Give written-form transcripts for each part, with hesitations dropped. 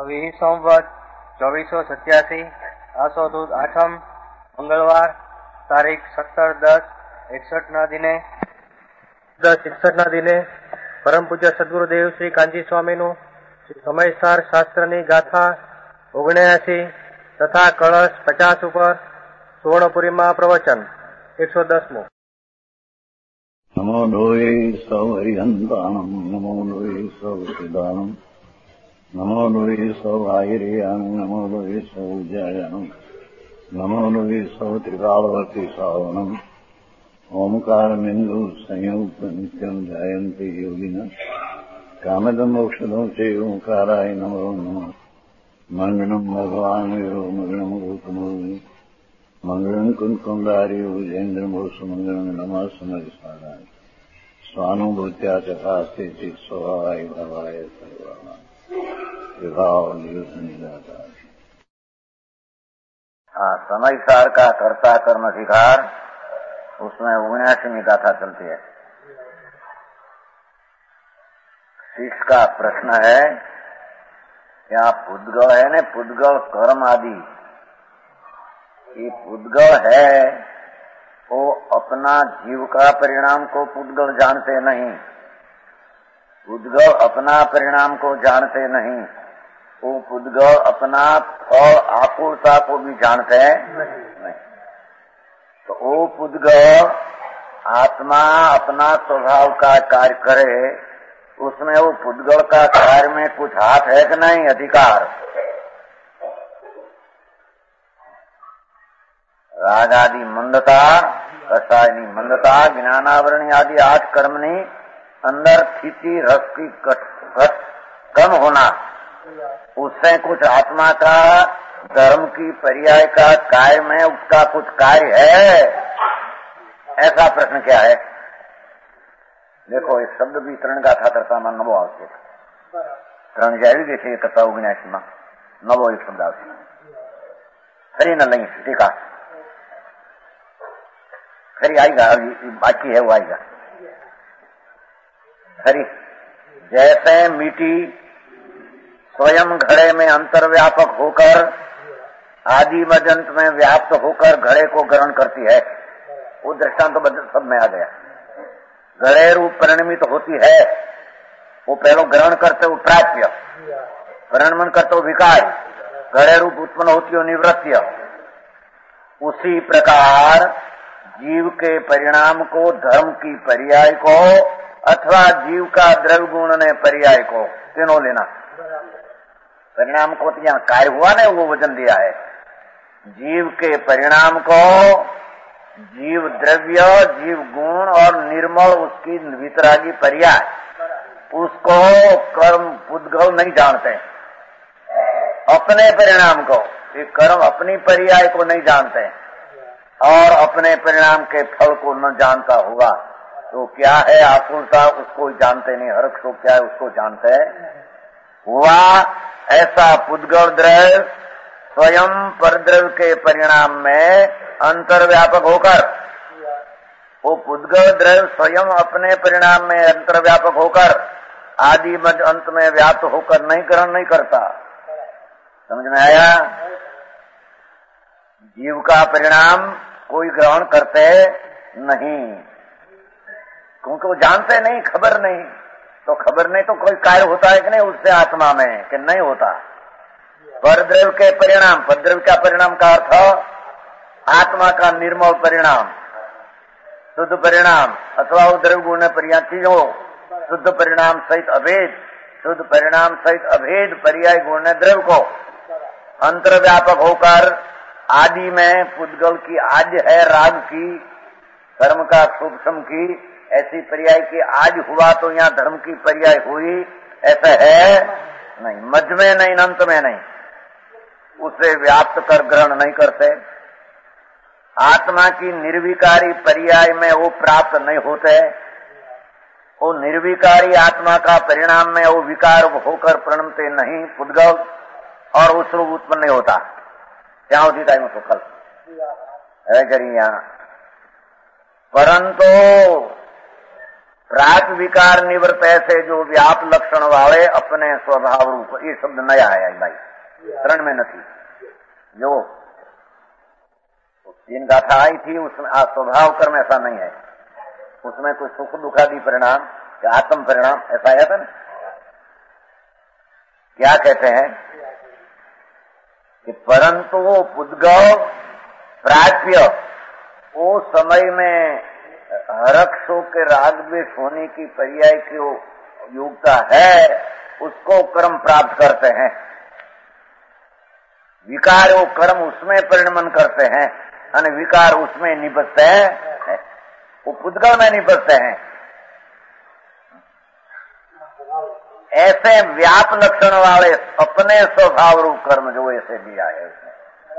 अभी संवत 2487 આસો 8મ મંગળવાર તારીખ 17/10/61ના દિને પરમ પૂજ્ય સદગુરુદેવ શ્રી કાંજી સ્વામીનું સમયસાર શાસ્ત્રની ગાથા 79 તથા કળશ 50 ઉપર સુવર્ણપુરીમાં પ્રવચન 110મું. નમો લોહી સૌ હરિહંતાણમ નમો લોહી સૌ સિદ્ધાણમ નમો લોહી સૌ આયર્યાન નમો લોહી સૌ જયાનમ નમો લોહી સૌ ત્રિકાળવતી સાવનમ ઓમકારમિંદુ સંયુક્ત નિત્યમ જાયંતી યોગિના કામદમ ઔષધો છે ઓંકારાય નમો નમઃ મંગળમ ભગવાન વિરો મંગળમ ગૌતમોની મંગળમ કુંકુંડાર્યો જૈન્દ્રમોષ મંગળમ નમઃ સમરિસારાય સ્વાનુભૂત્યા ચકાસ્તે ચિત સ્વભાવાય ભાવાય સર્વાય विभाव निरुद्ध निराकार. समयसार का कर्ता कर्म अधिकार, उसमें 79वीं गाथा चलती है. शिष्य का प्रश्न है क्या पुद्गल है न पुद्गल कर्म आदि, ये पुद्गल है वो अपना जीव का परिणाम को पुद्गल जानते नहीं, पुद्गल अपना परिणाम को जानते नहीं, वो पुद्गल अपना फल आकुलता को भी जानते हैं नहीं. तो वो पुद्गल आत्मा अपना स्वभाव का कार्य करे, उसमें वो पुद्गल का कार्य में कुछ हाथ है कि नहीं, अधिकार. राग आदि मंदता, कसायनी मंदता, ज्ञानावरणी आदि 8 कर्मनी अंदर स्थिति रस की कम होना, उससे कुछ आत्मा का धर्म की पर्याय का कार्य में उसका कुछ कार्य है, ऐसा प्रश्न क्या है. देखो इस शब्द भी 3 गाथा करता में नवो आवश्य 3 जावी गई है कथा 79 में नवो एक शब्द आवश्य खरी न नहीं टीका खरी आएगा, बाकी है वो आएगा खरी. जैसे मिट्टी स्वयं घड़े में अंतर्व्यापक होकर आदि मजंत में व्याप्त होकर घड़े को ग्रहण करती है, वो दृष्टांत तो सब में आ गया. घड़े रूप परिणमित होती है, वो पहले ग्रहण करते हो प्राप्य, परिणमन करते हो विकार, घड़े रूप उत्पन्न होती हो निवृत्य. उसी प्रकार जीव के परिणाम को धर्म की पर्याय को अथवा जीव का द्रव्य गुण ने पर्याय को तीनों लेना. परिणाम को तो यहाँ कार्य हुआ ना, वो वजन दिया है. जीव के परिणाम को जीव द्रव्य, जीव गुण और निर्मल उसकी वितरागी पर्याय, उसको कर्म पुद्गल नहीं जानते. अपने परिणाम को, ये कर्म अपनी पर्याय को नहीं जानते और अपने परिणाम के फल को न जानता हुआ तो क्या है आकुलता, उसको जानते नहीं. हर्ष को क्या है उसको जानते हुआ. ऐसा पुद्गल द्रव्य स्वयं परद्रव्य के परिणाम में अंतर्व्यापक होकर, वो पुद्गल द्रव्य स्वयं अपने परिणाम में अंतर्व्यापक होकर आदि मध्य अंत में व्याप्त होकर नहीं ग्रहण नहीं करता. समझ में आया. जीव का परिणाम कोई ग्रहण करते नहीं क्योंकि वो जानते नहीं, खबर नहीं. तो खबर नहीं तो कोई कार्य होता है कि नहीं उससे आत्मा में, कि नहीं होता. परद्रव्य के परिणाम, परद्रव्य का परिणाम का अर्थ आत्मा का निर्मल परिणाम, शुद्ध परिणाम अथवा वो द्रव्य गुण पर्याय चीजों, शुद्ध परिणाम सहित अभेद, शुद्ध परिणाम सहित अभेद पर्याय गुण द्रव्य को अंतर्व्यापक होकर आदि में पुद्गल की आद्य है राग की, कर्म का सूक्ष्म की, ऐसी पर्याय की आज हुआ तो यहाँ धर्म की पर्याय हुई, ऐसा है नहीं. मध्य में नहीं, अंत में नहीं, उसे व्याप्त कर ग्रहण नहीं करते. आत्मा की निर्विकारी पर्याय में वो प्राप्त नहीं होते. वो निर्विकारी आत्मा का परिणाम में वो विकार होकर प्रणमते नहीं पुद्गल, और उस रूप उत्पन्न नहीं होता. क्या होती टाइम तो कल है करिए यहाँ. परंतु प्राक विकार निवृत्त ऐसे जो व्याप लक्षण वाले अपने स्वभाव रूप, ये शब्द नया है भाई, शरण में नहीं। जो 3 गाथा आई थी उसमें स्वभाव कर्म ऐसा नहीं है, उसमें कोई सुख दुखादि परिणाम या आत्म परिणाम ऐसा आया था ना। क्या कहते हैं कि परंतु वो पुद्गल प्राप्य वो समय में हरक शोक के राग द्वेष होने की पर्याय की योग्यता है, उसको कर्म प्राप्त करते हैं। विकार वो कर्म उसमें परिणमन करते हैं और विकार उसमें निपटते हैं, वो पुद्गल में निपटते हैं। ऐसे व्याप लक्षण वाले अपने स्वभाव रूप कर्म जो ऐसे दिया है उसने,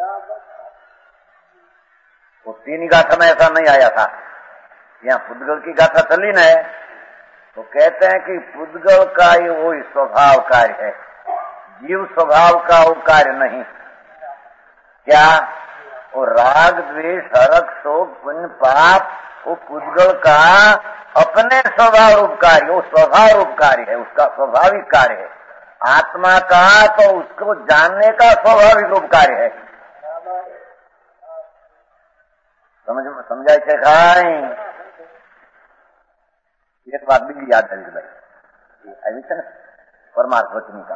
वो 3 गाथा में ऐसा नहीं आया था। यहाँ पुद्गल की गाथा चली न है तो कहते हैं कि पुद्गल का ही वो स्वभाव कार्य है, जीव स्वभाव का वो कार्य नहीं। क्या वो राग द्वेष हरक शोक पुण्य पाप वो पुद्गल का अपने स्वभाव रूप कार्य, वो स्वभाव रूप कार्य है, उसका स्वाभाविक कार्य है। आत्मा का तो उसको जानने का स्वाभाविक रूप कार्य है। समझाय છે ખાઈ एक बात भी याद है भाई, આવી છે ને પરમાર્થ વચનિકા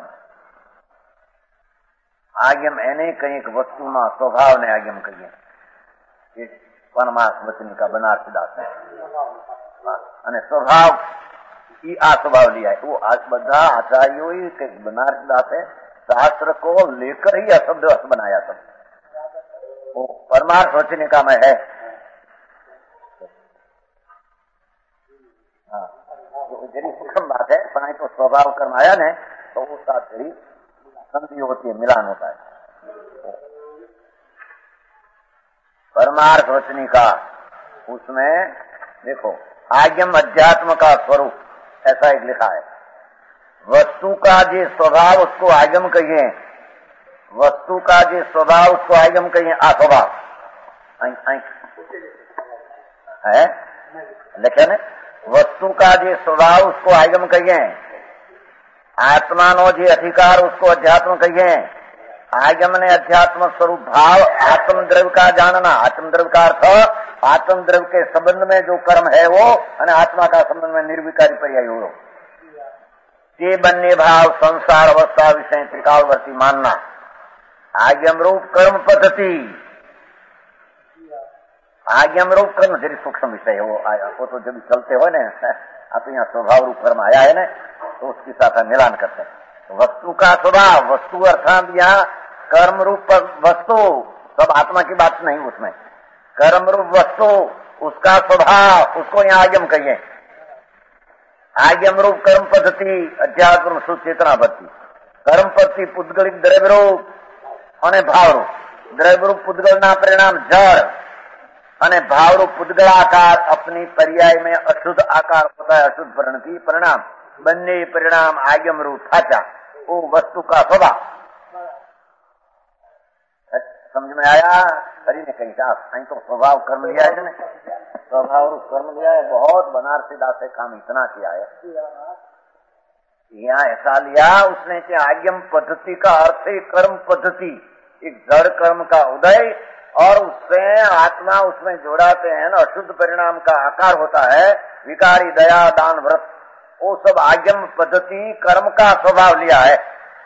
આગમ એને કંઈક વસ્તુના સ્વભાવને આગમ કહીએ, એ પરમાર્થ વચનિકા બનારસીદાસ અને સ્વભાવ ई आ स्वभाव लिया है। वो आज બધા आचार्यों के बनारसीदास शास्त्र को लेकर ही अशब्द अर्थ बनाया सब, वो परमार्थ वचनिका में है। हाँ, जरी सूक्ष्म बात है, पर तो स्वभाव कर्म आया ने तो उसका जरी संधि होती है, मिलान होता है। परमार्थ वचनिका उसमें देखो आज्ञम अध्यात्म का स्वरूप ऐसा एक लिखा है। वस्तु का जो स्वभाव उसको आगम कहिए, वस्तु का जो स्वभाव उसको आगम कहिए, अस्वभाव है लिखे ने। वस्तु का जो स्वभाव उसको आगम कहिए, आत्मा नो जो अधिकार उसको अध्यात्म कहिए। आगम ने अध्यात्म स्वरूप भाव आत्म द्रव्य का जानना, आत्म द्रव्य का अर्थ आत्म द्रव्य के संबंध में जो कर्म है वो, और आत्मा का संबंध में निर्विकारी पर्याय हो, ये बन्ने भाव संसार अवस्था विषय त्रिकालवर्ती मानना। आज्ञम रूप कर्म पद्धति, आज्ञम रूप कर्म जरी सूक्ष्म विषय हो आया, वो तो जब चलते हो ना, अब यहाँ स्वभाव रूप कर्म आया है ना, तो उसके साथ मिलान करते हैं। वस्तु का स्वभाव, वस्तु अर्थात यहाँ कर्म रूप वस्तु, सब आत्मा की बात नहीं, उसमें कर्म रूप वस्तु उसका स्वभाव, उसको यहाँ आगम कहिए। आगम रूप कर्म पद्धति अध्यात्म सुचेतना पद्धति। कर्म पद्धति पुद्गलिक द्रव्य रूप और भाव रूप। द्रव्य रूप पुद्गल ना परिणाम जड़ और भाव रूप पुद्गलाकार अपनी पर्याय में अशुद्ध आकार होता है, अशुद्ध परिणति परिणाम, बन्ने परिणाम आगम रूप थाचा, वो वस्तु का स्वभाव। समझ में आया? हरि ने कही था कहीं तो स्वभाव कर्म लिया है ना, स्वभाव रूप कर्म लिया है। बहुत बनारसीदास से काम इतना किया है, यहाँ ऐसा लिया उसने कि आज्ञम पद्धति का अर्थ है कर्म पद्धति, एक जड़ कर्म का उदय, और उससे आत्मा उसमें जोड़ाते हैं ना, अशुद्ध परिणाम का आकार होता है, विकारी दया दान व्रत, वो सब आज्ञम पद्धति कर्म का स्वभाव लिया है।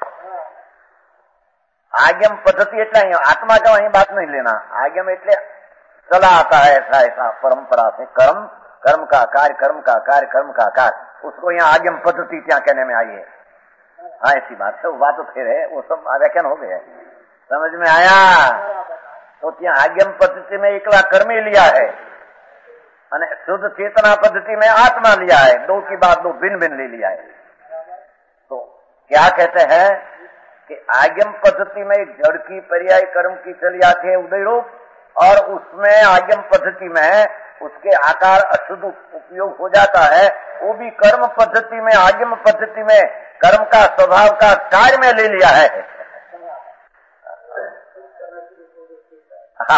आज्ञम पद्धति एटले आत्मा का वही बात नहीं लेना, आज्ञम एटले चला आता है ऐसा ऐसा परंपरा से कर्म, कर्म का कार्य, कर्म का कार्य, कर्म का कार्य, उसको यहाँ आज्ञम पद्धति क्या कहने में आई है। हाँ ऐसी बात है, वो बात तो फिर है, वो सब व्याख्यान हो गया, समझ में आया? तो क्या आज्ञम पद्धति में एकला कर्म ही लिया है, शुद्ध चेतना पद्धति में आत्मा लिया है, दो की बात दो भिन्न भिन्न ले लिया है। तो क्या कहते हैं कि आज्ञम पद्धति में एक जड़ की पर्याय कर्म की चली आती है उदय रूप, और उसमें आज्ञम पद्धति में उसके आकार अशुद्ध उपयोग हो जाता है, वो भी कर्म पद्धति में आज्ञम पद्धति में कर्म का स्वभाव का कार्य में ले लिया है।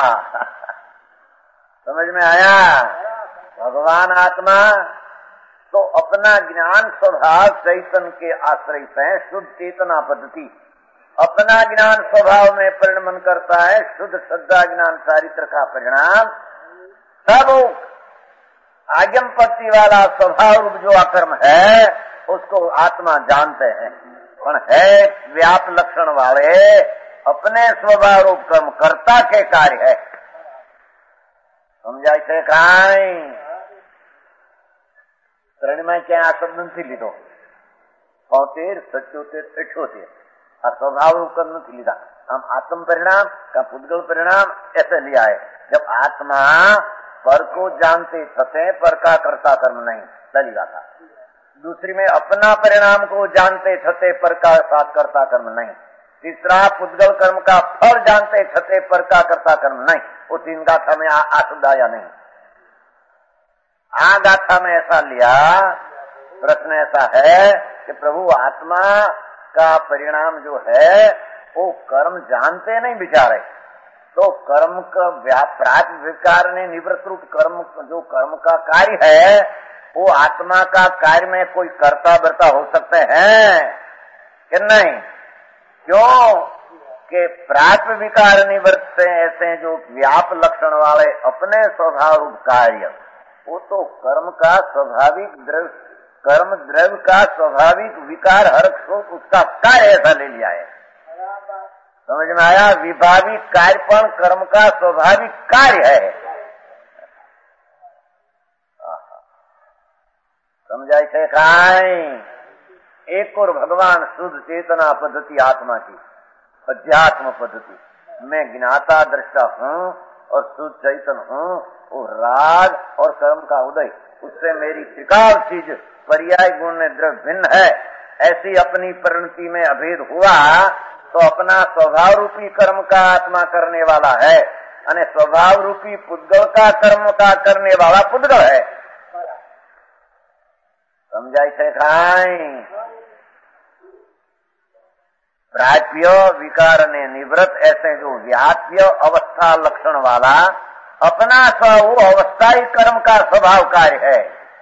हाँ समझ में आया? भगवान आत्मा तो अपना ज्ञान स्वभाव चैतन्य के आश्रय से शुद्ध चेतना पद्धति अपना ज्ञान स्वभाव में परिणमन करता है। शुद्ध श्रद्धा ज्ञान चारित्र का परिणाम सब आज्ञमपत्ति वाला स्वभाव रूप जो अकर्म है उसको आत्मा जानते हैं, पर है व्याप लक्षण वाले अपने स्वभाव रूप कर्म कर्ता के कार्य है। समझाय છે કાંઈ ત્રણમાં ક્યાં આ શબ્દ નથી લીધો। 76, 77, 78 આ स्वभाव रूप कर्म नहीं लिखा। हम आत्म परिणाम का पुद्गल परिणाम ऐसे लिया है। जब आत्मा पर को जानते छते पर का कर्ता कर्म नहीं चलेगा था। दूसरी में अपना परिणाम को जानते छते पर का साथ कर्ता कर्म नहीं। तीसरा पुद्गल कर्म का फल जानते छते पर का कर्ता कर्म नहीं। वो 3 गाथा में आशुद्ध आया नहीं। आ गाथा में ऐसा लिया। प्रश्न ऐसा है कि प्रभु आत्मा का परिणाम जो है वो कर्म जानते नहीं बिचारे, तो कर्म का व्यापराग विकार ने निवृत्त रूप कर्म जो कर्म का कार्य है वो आत्मा का कार्य में कोई कर्ता बर्ता हो सकते हैं कि नहीं? क्यों कि प्राप्त विकार निवृत्त से ऐसे जो व्याप लक्षण वाले अपने स्वभाव रूप कार्य वो तो कर्म का स्वाभाविक द्रव्य कर्म द्रव्य का स्वाभाविक विकार हर्ष को उसका कार्य ऐसा ले लिया है। समझ में आया? विभाविक कार्यपण कर्म का स्वाभाविक कार्य है। समझाई थे काई? एक और भगवान शुद्ध चेतना पद्धति आत्मा की अध्यात्म पद्धति मैं ज्ञाता दृष्टा हूँ और शुद्ध चैतन्य हूँ। वो राग और कर्म का उदय उससे मेरी त्रिकाल चीज पर्याय गुण में द्रव्य भिन्न है। ऐसी अपनी परिणति में अभेद हुआ तो अपना स्वभाव रूपी कर्म का आत्मा करने वाला है और स्वभाव रूपी पुद्गल का कर्म का करने वाला पुद्गल है। समझाई थे खाई? प्राप्य विकार ने निवृत्त ऐसे जो व्याप्य अवस्था लक्षण वाला अपना वो अवस्था ही कर्म का स्वभाव कार्य है।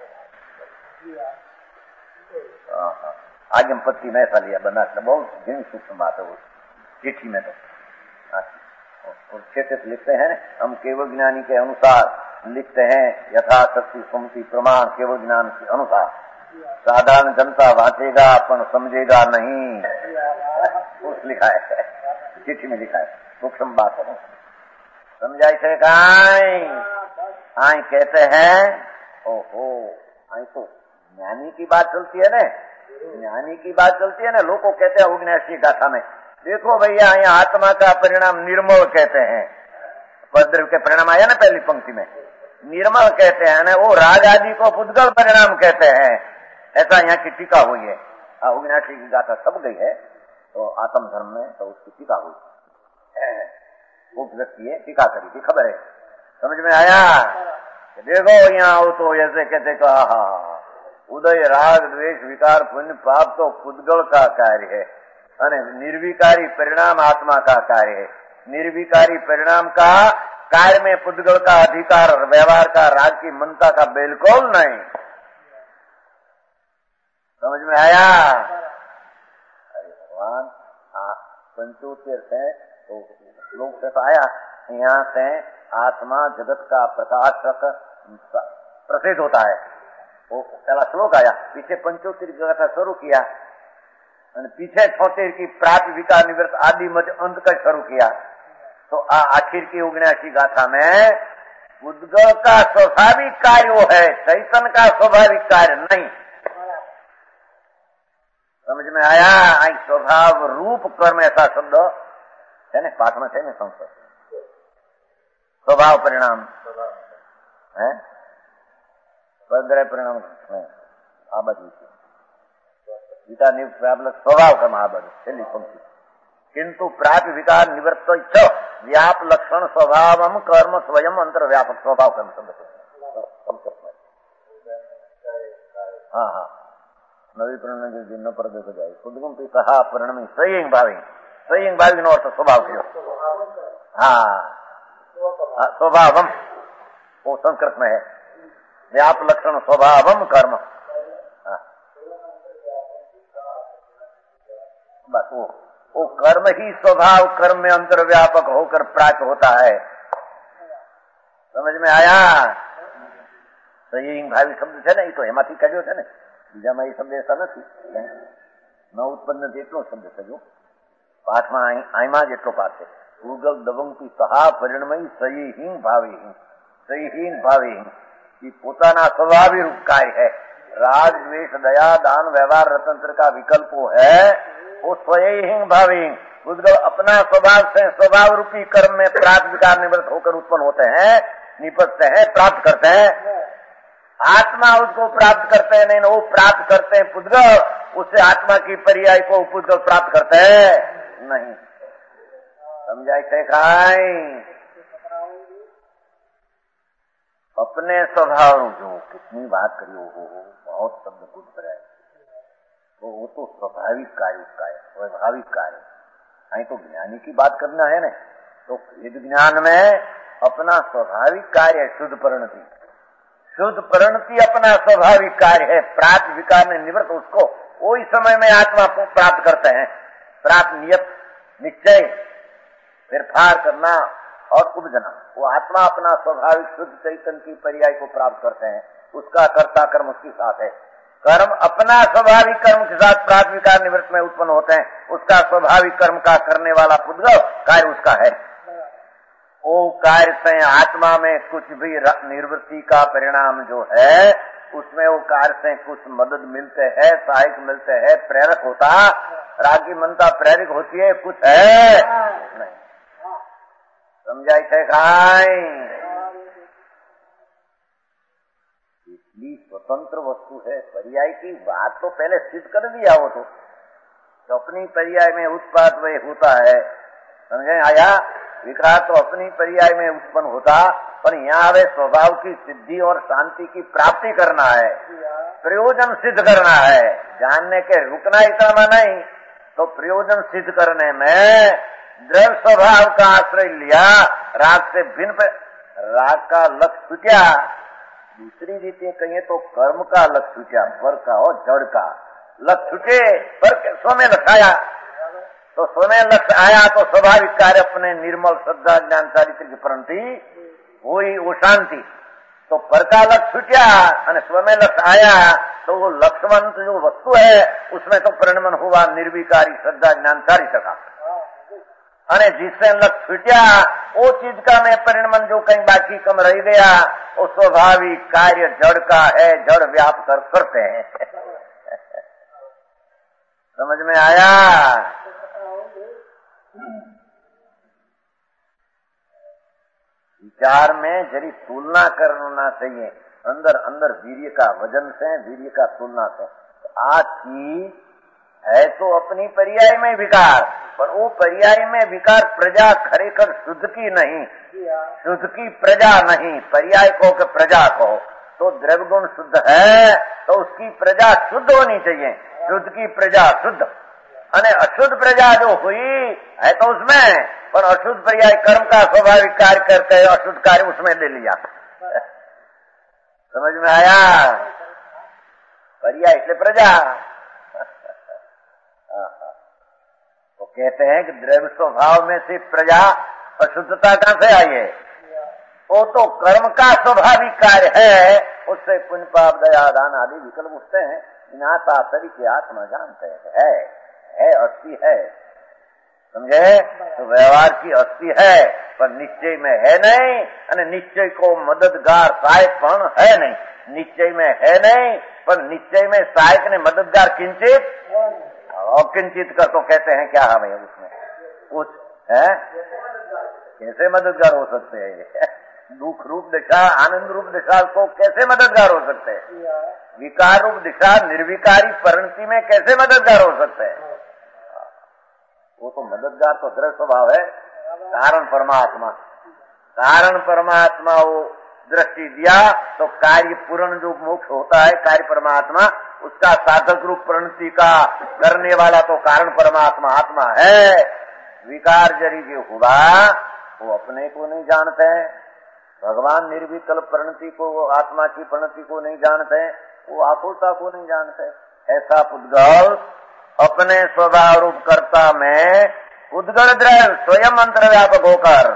आज्ञमपत्ति में ऐसा लिया बना बहुत जिन सूक्ष्म बात है वो चिट्ठी में तो और क्षेत्र लिखते हैं। हम केवल ज्ञानी के अनुसार लिखते हैं यथाशक्ति सुमति प्रमाण केवल ज्ञान के अनुसार। साधारण जनता वांचेगा अपन समझेगा नहीं। उस लिखा है चिट्ठी में लिखा है सूक्ष्म बात है। समझाई थे काई? आई कहते हैं ओहो आई तो ज्ञानी की बात चलती है ना, ज्ञानी की बात चलती है ना। लोग को कहते हैं उग्नेशी गाथा में देखो भैया यहाँ आत्मा का परिणाम निर्मल कहते हैं। पद्रव के परिणाम आया ना पहली पंक्ति में निर्मल कहते हैं ना, वो राग आदि को पुद्गल परिणाम कहते हैं। ऐसा यहाँ की टीका हुई है। उग्नेशी की गाथा सब गई है तो आत्म धर्म में तो उसकी टीका हुई वो व्यक्ति है टीका करी थी खबर है। समझ में आया? देखो यहाँ वो तो ऐसे कहते कहा उदय राग द्वेष विकार पुण्य पाप तो पुद्गल का कार्य है और निर्विकारी परिणाम आत्मा का कार्य है। निर्विकारी परिणाम का कार्य में पुद्गल का अधिकार और व्यवहार का राग की मनता का बिल्कुल नहीं। समझ में आया? अरे भगवान पंचोत्तर से तो लोग से आया यहाँ से आत्मा जगत का प्रकाशक प्रसिद्ध होता है। वो पहला श्लोक आया, पीछे पंचोत्तर का शुरू किया, पीछे 76 की प्राप्त विकार निवृत्त आदि मध्य अंत का शुरू किया। तो आखिर की 79 गाथा में उद्गल का स्वाभाविक कार्य वो है, चैतन्य का स्वाभाविक कार्य नहीं। समझ में आया? आई स्वभाव रूप कर्म ऐसा शब्द है ना पाठ में थे ना संस्कृत स्वभाव परिणाम है बद्र परिणाम आ બધું વિકાર નિવૃત્ત સ્વભાવ કર્મ આ બધું છેલ્લી પંક્તિ किंतु प्राप्त विकार निवृत्त च व्याप लक्षण स्वभावम कर्म स्वयं अंतर व्यापक स्वभाव कर्म शब्द। हाँ हाँ नवी प्रणम न पर देखो जाए खुदगुम पे कहा परिणमी सही भावी नो अर्थ स्वभाव किया। हाँ स्वभावम वो संस्कृत में है व्याप लक्षण स्वभावम कर्म बस वो कर्म ही स्वभाव कर्म में अंतर्व्यापक होकर प्राप्त होता है। समझ में आया? तो ये भावी शब्द है ना, ये तो हेमाથી काढ્યો છે ને, બીજામાં એ શબ્દ એસા નથી, ન ઉત્પન્ન જેટલો શબ્દ થયો પાઠમાં આયમાં જેટલો પાઠ છે। ભૂગલ દવંગથી સહા પરિણમય સહીહીન ભાવીહીન, સહીહીન ભાવીહીન ये પોતાના સ્વભાવી રૂપ कार्य है। राग द्वेष दया दान व्यवहार रतंत्र का विकल्प है, वो स्वयं भावी उद्गल अपना स्वभाव से स्वभाव रूपी कर्म में प्राप्त विकार निवृत्त होकर उत्पन्न होते हैं, निपटते हैं, प्राप्त करते हैं। आत्मा उसको प्राप्त करते हैं नहीं, वो प्राप्त करते हैं पुद्गल, उससे आत्मा की पर्याय को पुद्गल प्राप्त करते हैं नहीं। समझाई थे खाई अपने स्वभाव जो कितनी बात करी हो बहुत शब्द कुछ है, तो वो तो स्वाभाविक कार्य उसका है, स्वाभाविक कार्य। नहीं तो ज्ञानी की बात करना है ना, तो वेद ज्ञान में अपना स्वाभाविक कार्य है शुद्ध परिणति। शुद्ध परिणति अपना स्वाभाविक कार्य है, प्राप्त विकार में निवृत्त उसको वही समय में आत्मा को प्राप्त करते हैं। प्राप्त नियत निश्चय फिरफार करना और उपजना, वो आत्मा अपना स्वाभाविक शुद्ध चैतन्य की पर्याय को प्राप्त करते हैं। उसका कर्ता कर्म उसके साथ है। कर्म अपना स्वाभाविक कर्म के साथ प्राप्त विकार निवृत्त में उत्पन्न होते हैं। उसका स्वाभाविक कर्म का करने वाला पुद्गल कार्य उसका है। वो कार्य से आत्मा में कुछ भी निवृत्ति का परिणाम जो है, उसमें वो कार्य से कुछ मदद मिलते हैं, सहायक मिलते हैं, प्रेरक होता, रागी मनता प्रेरक होती है, कुछ है नहीं। समझाई थे खाई? इतनी स्वतंत्र वस्तु है। पर्याय की बात तो पहले सिद्ध कर दिया वो तो अपनी पर्याय में उत्पाद वह होता है। समझे आया? विकार तो अपनी पर्याय में उत्पन्न होता, पर यहाँ वे स्वभाव की सिद्धि और शांति की प्राप्ति करना है, प्रयोजन सिद्ध करना है। जानने के रुकना इतना नहीं, तो प्रयोजन सिद्ध करने में द्रव्य स्वभाव का आश्रय लिया, राग से भिन्न राग का लक्ष्य छूटा। दूसरी रीति कहिए तो कर्म का लक्ष्य छूटा, पर का और जड़ का लक्ष्य छूटे, पर स्व में लक्षाया, तो स्व में लक्ष्य आया तो स्वाभाविक कार्य अपने निर्मल श्रद्धा ज्ञान चारित्र की परिणति हुई, वो शांति। तो पर का लक्ष्य छूटा और स्व में लक्ष्य आया, तो वो लक्ष्यवंत जो वस्तु है उसमें तो परिणमन हुआ निर्विकारी श्रद्धा ज्ञान चारित्र का। અને जिससे लक्ष्य छूटा वो चीज का में परिणमन जो कहीं बाकी कम रह गया, वो स्वाभाविक कार्य जड़ का है, जड़ व्याप कर करते हैं। समझ में आया? विचार में जरी तुलना करना चाहिए, अंदर अंदर वीर्य का वजन से, वीर्य का तुलना से। आज की है तो अपनी पर्याय में विकार, पर वो पर्याय में विकार प्रजा खरेखर शुद्ध की नहीं, शुद्ध की प्रजा नहीं, पर्याय को कि प्रजा को, तो द्रव्य गुण शुद्ध है तो उसकी प्रजा शुद्ध होनी चाहिए। शुद्ध की प्रजा शुद्ध, अने अशुद्ध प्रजा जो हुई है तो उसमें, पर अशुद्ध पर्याय कर्म का स्वाभाविक कार्य करते हैं, अशुद्ध कार्य उसमें ले लिया। समझ में आया? पर्याय इसलिए प्रजा। तो कहते हैं कि द्रव्य स्वभाव में से प्रजा अशुद्धता कहां से आई है? वो तो कर्म का स्वाभाविक कार्य है, उससे पुण्य पाप दया दान आदि विकल्प उठते हैं। ज्ञाता तरीके आत्मा जानते है अस्थि है। समझे? तो व्यवहार की अस्थि है, पर निश्चय में है नहीं, और निश्चय को मददगार सहायकपण है नहीं। निश्चय में है नहीं, पर निश्चय में सहायक ने मददगार किंचित और किंचित कर, तो कहते हैं क्या हमें उसमें कुछ है? कैसे मददगार हो सकते हैं? दुख रूप दिशा, आनंद रूप दिशा को कैसे मददगार हो सकते हैं? विकार रूप दिशा निर्विकारी परिणति में कैसे मददगार हो सकते हैं? वो तो मददगार तो दृढ़ स्वभाव है, कारण परमात्मा। कारण परमात्मा वो दृष्टि दिया तो कार्य पूर्ण जो मोक्ष होता है, कार्य परमात्मा, उसका साधक रूप परिणति का करने वाला तो कारण परमात्मा आत्मा है। विकार जरी जो हुआ वो अपने को नहीं जानते हैं, भगवान निर्विकल्प परिणति को, वो आत्मा की परिणति को नहीं जानते, वो आकुलता को नहीं जानते। ऐसा पुद्गल अपने स्वभाव रूप कर्ता में उद्गल द्रव्य स्वयं अंतर्व्यापक होकर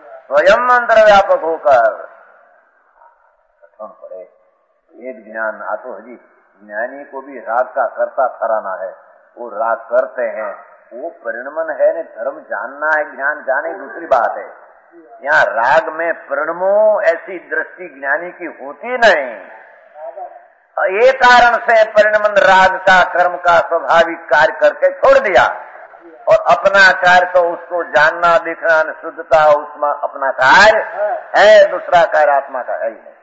पड़े। एक ज्ञान आतो हजी ज्ञानी को भी राग का कर्ता ठहराना है। वो राग करते हैं, वो परिणमन है न, धर्म जानना है, ज्ञान जाने दूसरी बात है। यहाँ राग में परिणमो ऐसी दृष्टि ज्ञानी की होती नहीं। ये कारण से परिणमन राग का कर्म का स्वाभाविक कार्य करके छोड़ दिया और अपना कार्य तो उसको जानना दिखना शुद्धता उसमें अपना कार्य है, दूसरा कार्य आत्मा का है ही नहीं।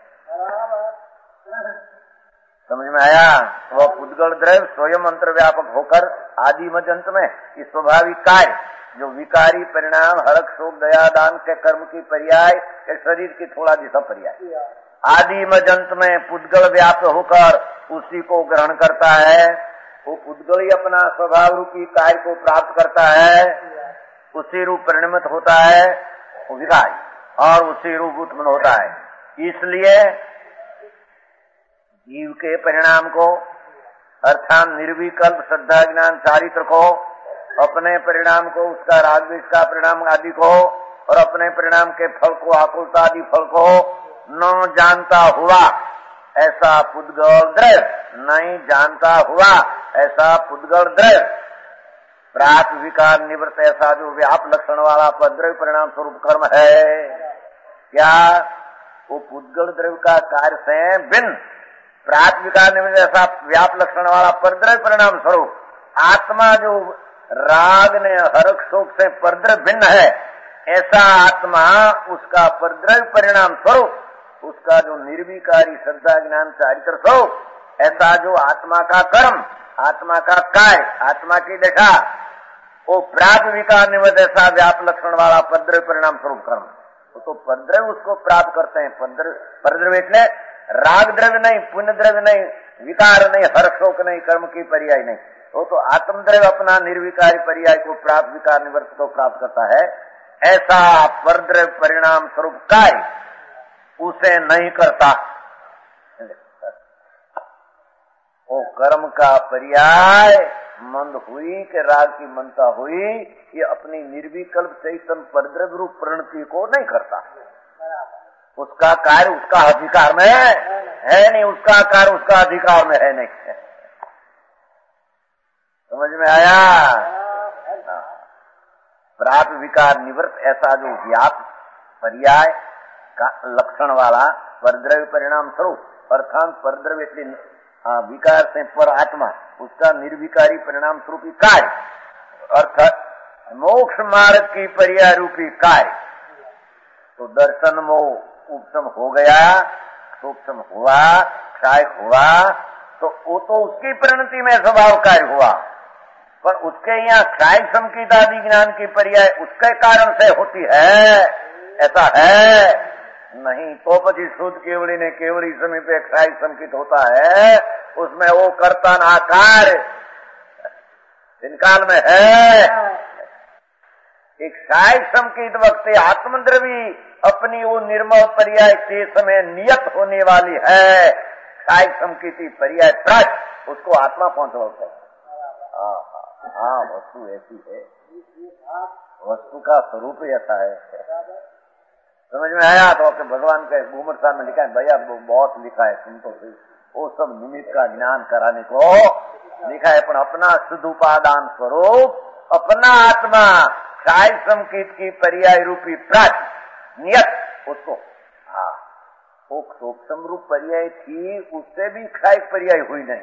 समझ में आया? वह उद्गल द्रव्य स्वयं अंतर्व्यापक होकर आदि मजंत में इस स्वाभाविक कार्य जो विकारी परिणाम हरक शोक दया दान के कर्म की पर्याय के शरीर की थोड़ा जैसा पर्याय आदि मजंत में पुद्गल व्याप्त होकर उसी को ग्रहण करता है। वो पुद्गल ही अपना स्वभाव रूपी कार्य को प्राप्त करता है, उसी रूप परिणमित होता है वो विकारी और उसी रूप उत्पन्न होता है। इसलिए जीव के परिणाम को अर्थात निर्विकल्प श्रद्धा ज्ञान चारित्र को, अपने परिणाम को उसका राग द्वेष का परिणाम आदि को और अपने परिणाम के फल को आकुलता आदि फल को न जानता हुआ ऐसा पुद्गल द्रव्य, नहीं जानता हुआ ऐसा पुद्गल द्रव्य प्राप्त विकार निवृत्त ऐसा जो व्याप लक्षण वाला पद्रव्य परिणाम स्वरूप कर्म है। क्या वो पुद्गल द्रव्य का कार्य से भिन्न प्राप्त विकार निवृत्त ऐसा व्याप लक्षण वाला परद्रव्य परिणाम स्वरूप आत्मा जो राग ने हरक शोक से परद्रव्य भिन्न है, ऐसा आत्मा उसका परद्रव्य परिणाम स्वरूप उसका जो निर्विकारी श्रद्धा ज्ञान चारित्र स्वरूप ऐसा जो आत्मा का कर्म, आत्मा का कार्य, आत्मा की दशा वो प्राप्त विकार निवृत्त ऐसा व्याप लक्षण वाला परद्रव्य परिणाम स्वरूप कर्म, वो तो परद्रव्य उसको प्राप्त करते हैं। परद्रव्य એટલે राग द्रव्य नहीं, पुण्य द्रव्य नहीं, विकार नहीं, हर्ष शोक नहीं, कर्म की पर्याय नहीं, वो तो आत्म द्रव्य अपना निर्विकारी पर्याय को प्राप्त विकार निवृत्त को प्राप्त करता है। ऐसा परद्रव्य परिणाम स्वरूप कार्य उसे नहीं करता। वो कर्म का पर्याय मंद हुई कि राग की मनता हुई, ये अपनी निर्विकल्प चैतन्य परद्रव्य रूप परिणति को नहीं करता। उसका कार्य उसका अधिकार में है नहीं, उसका कार्य उसका अधिकार में है नहीं। समझ में आया? प्राप्त विकार निवृत्त ऐसा जो व्याप पर्याय का लक्षण वाला परद्रव्य परिणाम स्वरूप अर्थात परद्रव्य विकार से पर आत्मा उसका निर्विकारी परिणाम स्वरूपी कार्य अर्थात मोक्ष मार्ग की पर्याय रूपी कार्य। तो दर्शन मोह उपशम हो गया, सूक्ष्म हुआ, क्षय हुआ, तो वो तो उसकी परिणति में स्वभाव कार्य हुआ, पर उसके यहाँ क्षय संकित आदि ज्ञान की पर्याय उसके कारण से होती है, ऐसा है नहीं। तो पची शुद्ध केवड़ी ने केवड़ी समय पे क्षय संकित होता है, उसमें वो कर्तन आकार दिन काल में है। एक क्षय संकित वक्त आत्मद्रवी अपनी वो निर्मल पर्याय के समय नियत होने वाली है, क्षय संकित पर्याय प्राच उसको आत्मा पहुंचवाता है। हाँ, वस्तु ऐसी है, वस्तु का स्वरूप ही ऐसा है। समझ में आया? तो आपके भगवान के घूमर साहब में लिखा है, भैया बहुत लिखा है, सुन तो सही, वो सब निमित्त का ज्ञान कराने को लिखा है, पर अपना शुद्ध उपादान स्वरूप अपना आत्मा क्षय संकित की पर्याय रूपी प्राच नियत उसको वो सूक्ष्म रूप पर्याय थी, उससे भी क्षय पर्याय हुई नहीं।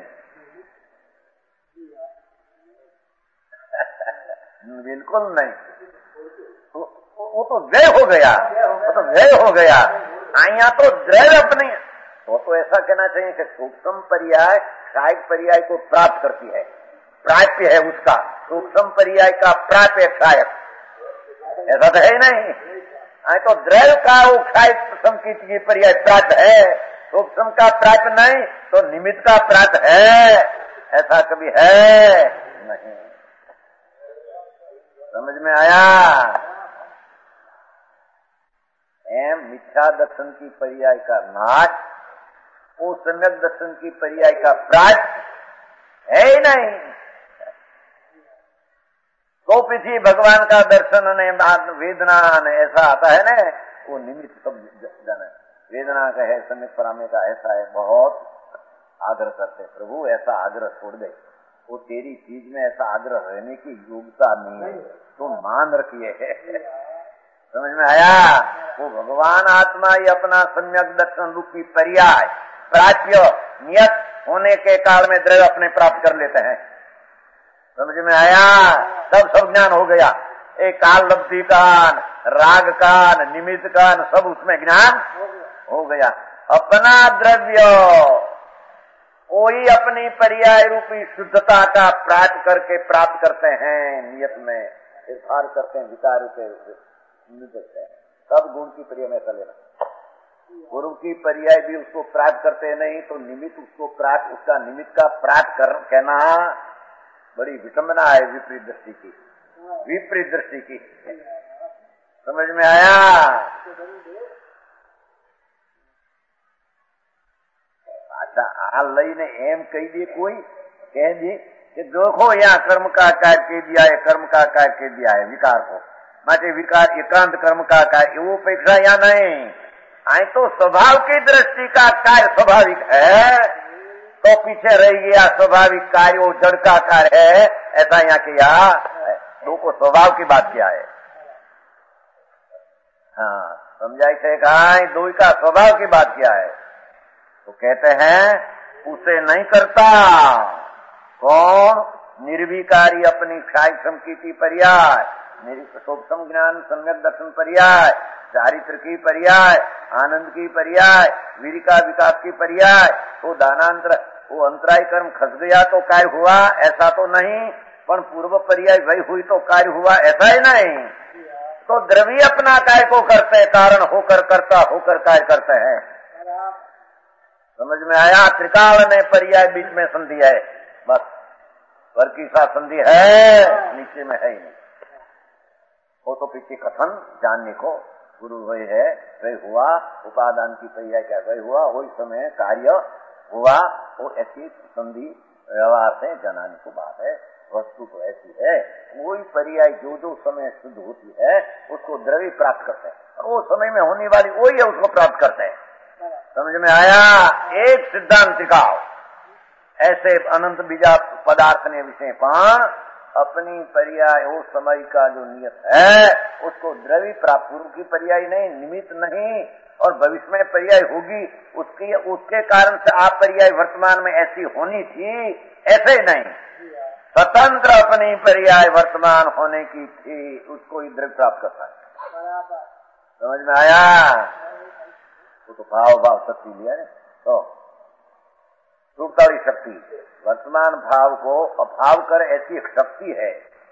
बिल्कुल नहीं, वो तो व्यय हो गया, वो तो व्यय हो गया। आइया तो द्रव्य अपनी तो ऐसा कहना चाहिए कि सूक्ष्म पर्याय क्षय पर्याय को प्राप्त करती है, प्राप्य है उसका, सूक्ष्म पर्याय का प्राप्य क्षय, ऐसा तो है ही नहीं। तो द्रव्य का वो क्षय संकित की पर्याय प्राप्त है, सूक्ष्म का प्राप्त नहीं तो निमित्त का प्राप्त है, ऐसा कभी है नहीं। समझ में आया? मिथ्या दर्शन की पर्याय का नाश, वो सम्यक दर्शन की पर्याय का प्राच है ही नहीं। तो पीछे भगवान का दर्शन ने वेदना ने ऐसा आता है ना, वो निमित्त सब जाना। वेदना का है, सम्यक परामे का ऐसा है, बहुत आग्रह करते प्रभु, ऐसा आग्रह छोड़ दे, वो तेरी चीज में ऐसा आग्रह रहने की योग्यता नहीं है, तो मान रखिए। समझ में आया? वो भगवान आत्मा ही अपना सम्यक दर्शन रूपी पर्याय प्राप्य नियत होने के काल में द्रव्य अपने प्राप्त कर लेते हैं। समझ में आया? सब ज्ञान हो गया। एक काल लब्धि कान, राग कान, निमित्त कान, सब उसमें ज्ञान हो गया। अपना द्रव्य कोई अपनी पर्याय रूपी शुद्धता का प्राप्त करके प्राप्त करते हैं, नियत में निर्धार करते हैं, विकार रूपे करते हैं। सब गुण की पर्याय में लेना। गुरु की पर्याय भी उसको प्राप्त करते नहीं, तो निमित्त उसको प्राप्त, उसका निमित्त का प्राप्त कर कहना बड़ी विटंबना है विपरीत दृष्टि की, विपरीत दृष्टि की। समझ में आया? अच्छा, आ लईने एम कही दे कोई, कह दे कि देखो यहाँ कर्म का कार्य कह दिया है, कर्म का कार्य कह दिया है विकार को, माटे विकार एकांत कर्म का कार्य, वो अपेक्षा या नहीं। आए तो स्वभाव की दृष्टि का कार्य स्वाभाविक है, तो पीछे रह गया स्वाभाविक कार्य, वो जड़ का कार्य है, ऐसा यहाँ किया। दो को स्वभाव की बात क्या है? हाँ, समझाई थे कहा, दो का स्वभाव की बात क्या है? तो कहते हैं उसे नहीं करता कौन? निर्विकारी अपनी क्षाय समकीति पर्याय, निरुपम ज्ञान सम्यक दर्शन पर्याय, चारित्र की पर्याय, आनंद की पर्याय, वीर का विकास की पर्याय। तो दानांतर वो अंतराय कर्म खस गया तो कार्य हुआ, ऐसा तो नहीं, पर पूर्व पर्याय वही हुई तो कार्य हुआ, ऐसा ही नहीं। तो द्रव्य अपना कार्य को करते, कारण होकर करता होकर कार्य करते हैं। समझ में आया? त्रिकाल ने पर्याय बीच में संधि है, बस स्वर की साथ संधि है, नीचे में है ही नहीं। वो तो पीछे कथन जानने को गुरु वही है, वही हुआ, उपादान की पर्याय क्या वही हुआ, वही समय कार्य हुआ, वो ऐसी संधि व्यवहार से जनाने को बात है। वस्तु तो ऐसी है, वही पर्याय जो समय शुद्ध होती है उसको द्रव्य प्राप्त करते हैं, और वो समय में होने वाली वही है उसको प्राप्त करते हैं। समझ में आया? एक सिद्धांत दिखाओ, ऐसे अनंत बीजा पदार्थ ने विषय पान अपनी पर्याय वो समय का जो नियत है उसको द्रव्य प्राप्त, पूर्व की पर्याय नहीं, निमित्त नहीं, और भविष्य में पर्याय होगी उसके कारण से आप पर्याय वर्तमान में ऐसी होनी थी, ऐसे नहीं, स्वतंत्र अपनी पर्याय वर्तमान होने की थी, उसको ही द्रव्य प्राप्त करता है। समझ में आया? वो तो भाव शक्ति लिया है, तो रूपता वाली शक्ति वर्तमान भाव को अभाव कर ऐसी एक शक्ति है।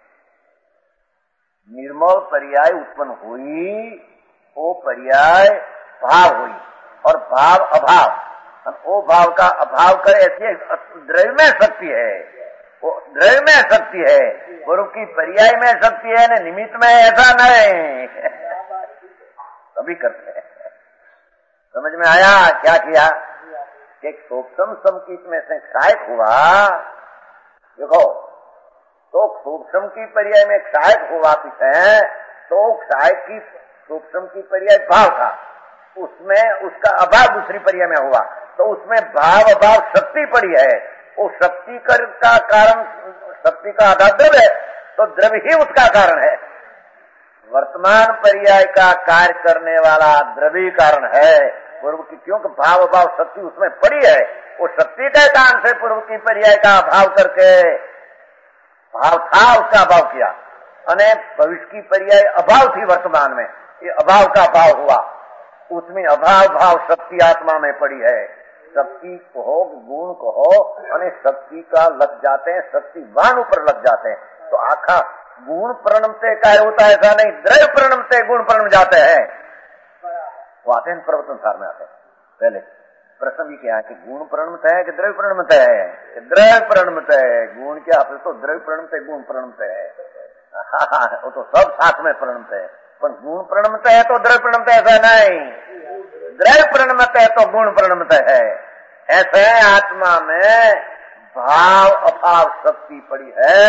निर्मल पर्याय उत्पन्न हुई, वो पर्याय भाव हुई, और भाव अभाव, वो भाव का अभाव कर ऐसी द्रव्य में शक्ति है, वो द्रव्य में शक्ति है, गुरु की पर्याय में शक्ति है, न निमित्त में, ऐसा नहीं। सभी करते हैं। समझ में आया? क्या किया? एक सूक्ष्म समकीत में से क्षायक हुआ, देखो तो सूक्ष्म की पर्याय में क्षायक हुआ पीछे, तो क्षायक की सूक्ष्म की पर्याय भाव था, उसमें उसका अभाव दूसरी पर्याय में हुआ, तो उसमें भाव अभाव शक्ति पड़ी है, वो शक्ति का कारण, शक्ति का आधार द्रव्य है, तो द्रव्य ही उसका कारण है। वर्तमान पर्याय का कार्य करने वाला द्रव्य कारण है, पूर्व की, क्योंकि भाव अभाव शक्ति उसमें पड़ी है, वो शक्ति के कारण से पूर्व की पर्याय का अभाव करके, भाव था उसका अभाव किया, अने भविष्य की पर्याय अभाव थी वर्तमान में, ये अभाव का भाव हुआ, उसमें अभाव भाव शक्ति आत्मा में पड़ी है। शक्ति कहो गुण कहो, अने शक्ति का लग जाते हैं, शक्तिवान ऊपर लग जाते हैं, तो आखा गुण प्रणम से कार्य होता है, ऐसा नहीं, द्रव्य प्रणम से गुण प्रणम जाते हैं, वो आते हैं प्रवर्तन सार में आते हैं। पहले प्रश्न भी क्या है कि गुण प्रणमत है कि द्रव्य प्रणमत है? द्रव्य प्रणमत है। गुण क्या है? तो द्रव्य प्रणमत है, गुण प्रणमत है, वो तो सब साथ में प्रणमत है, पर गुण प्रणमत है तो द्रव्य प्रणमत है, ऐसा नहीं, द्रव्य प्रणमत है तो गुण प्रणमत है। ऐसे आत्मा में भाव अभाव शक्ति पड़ी है,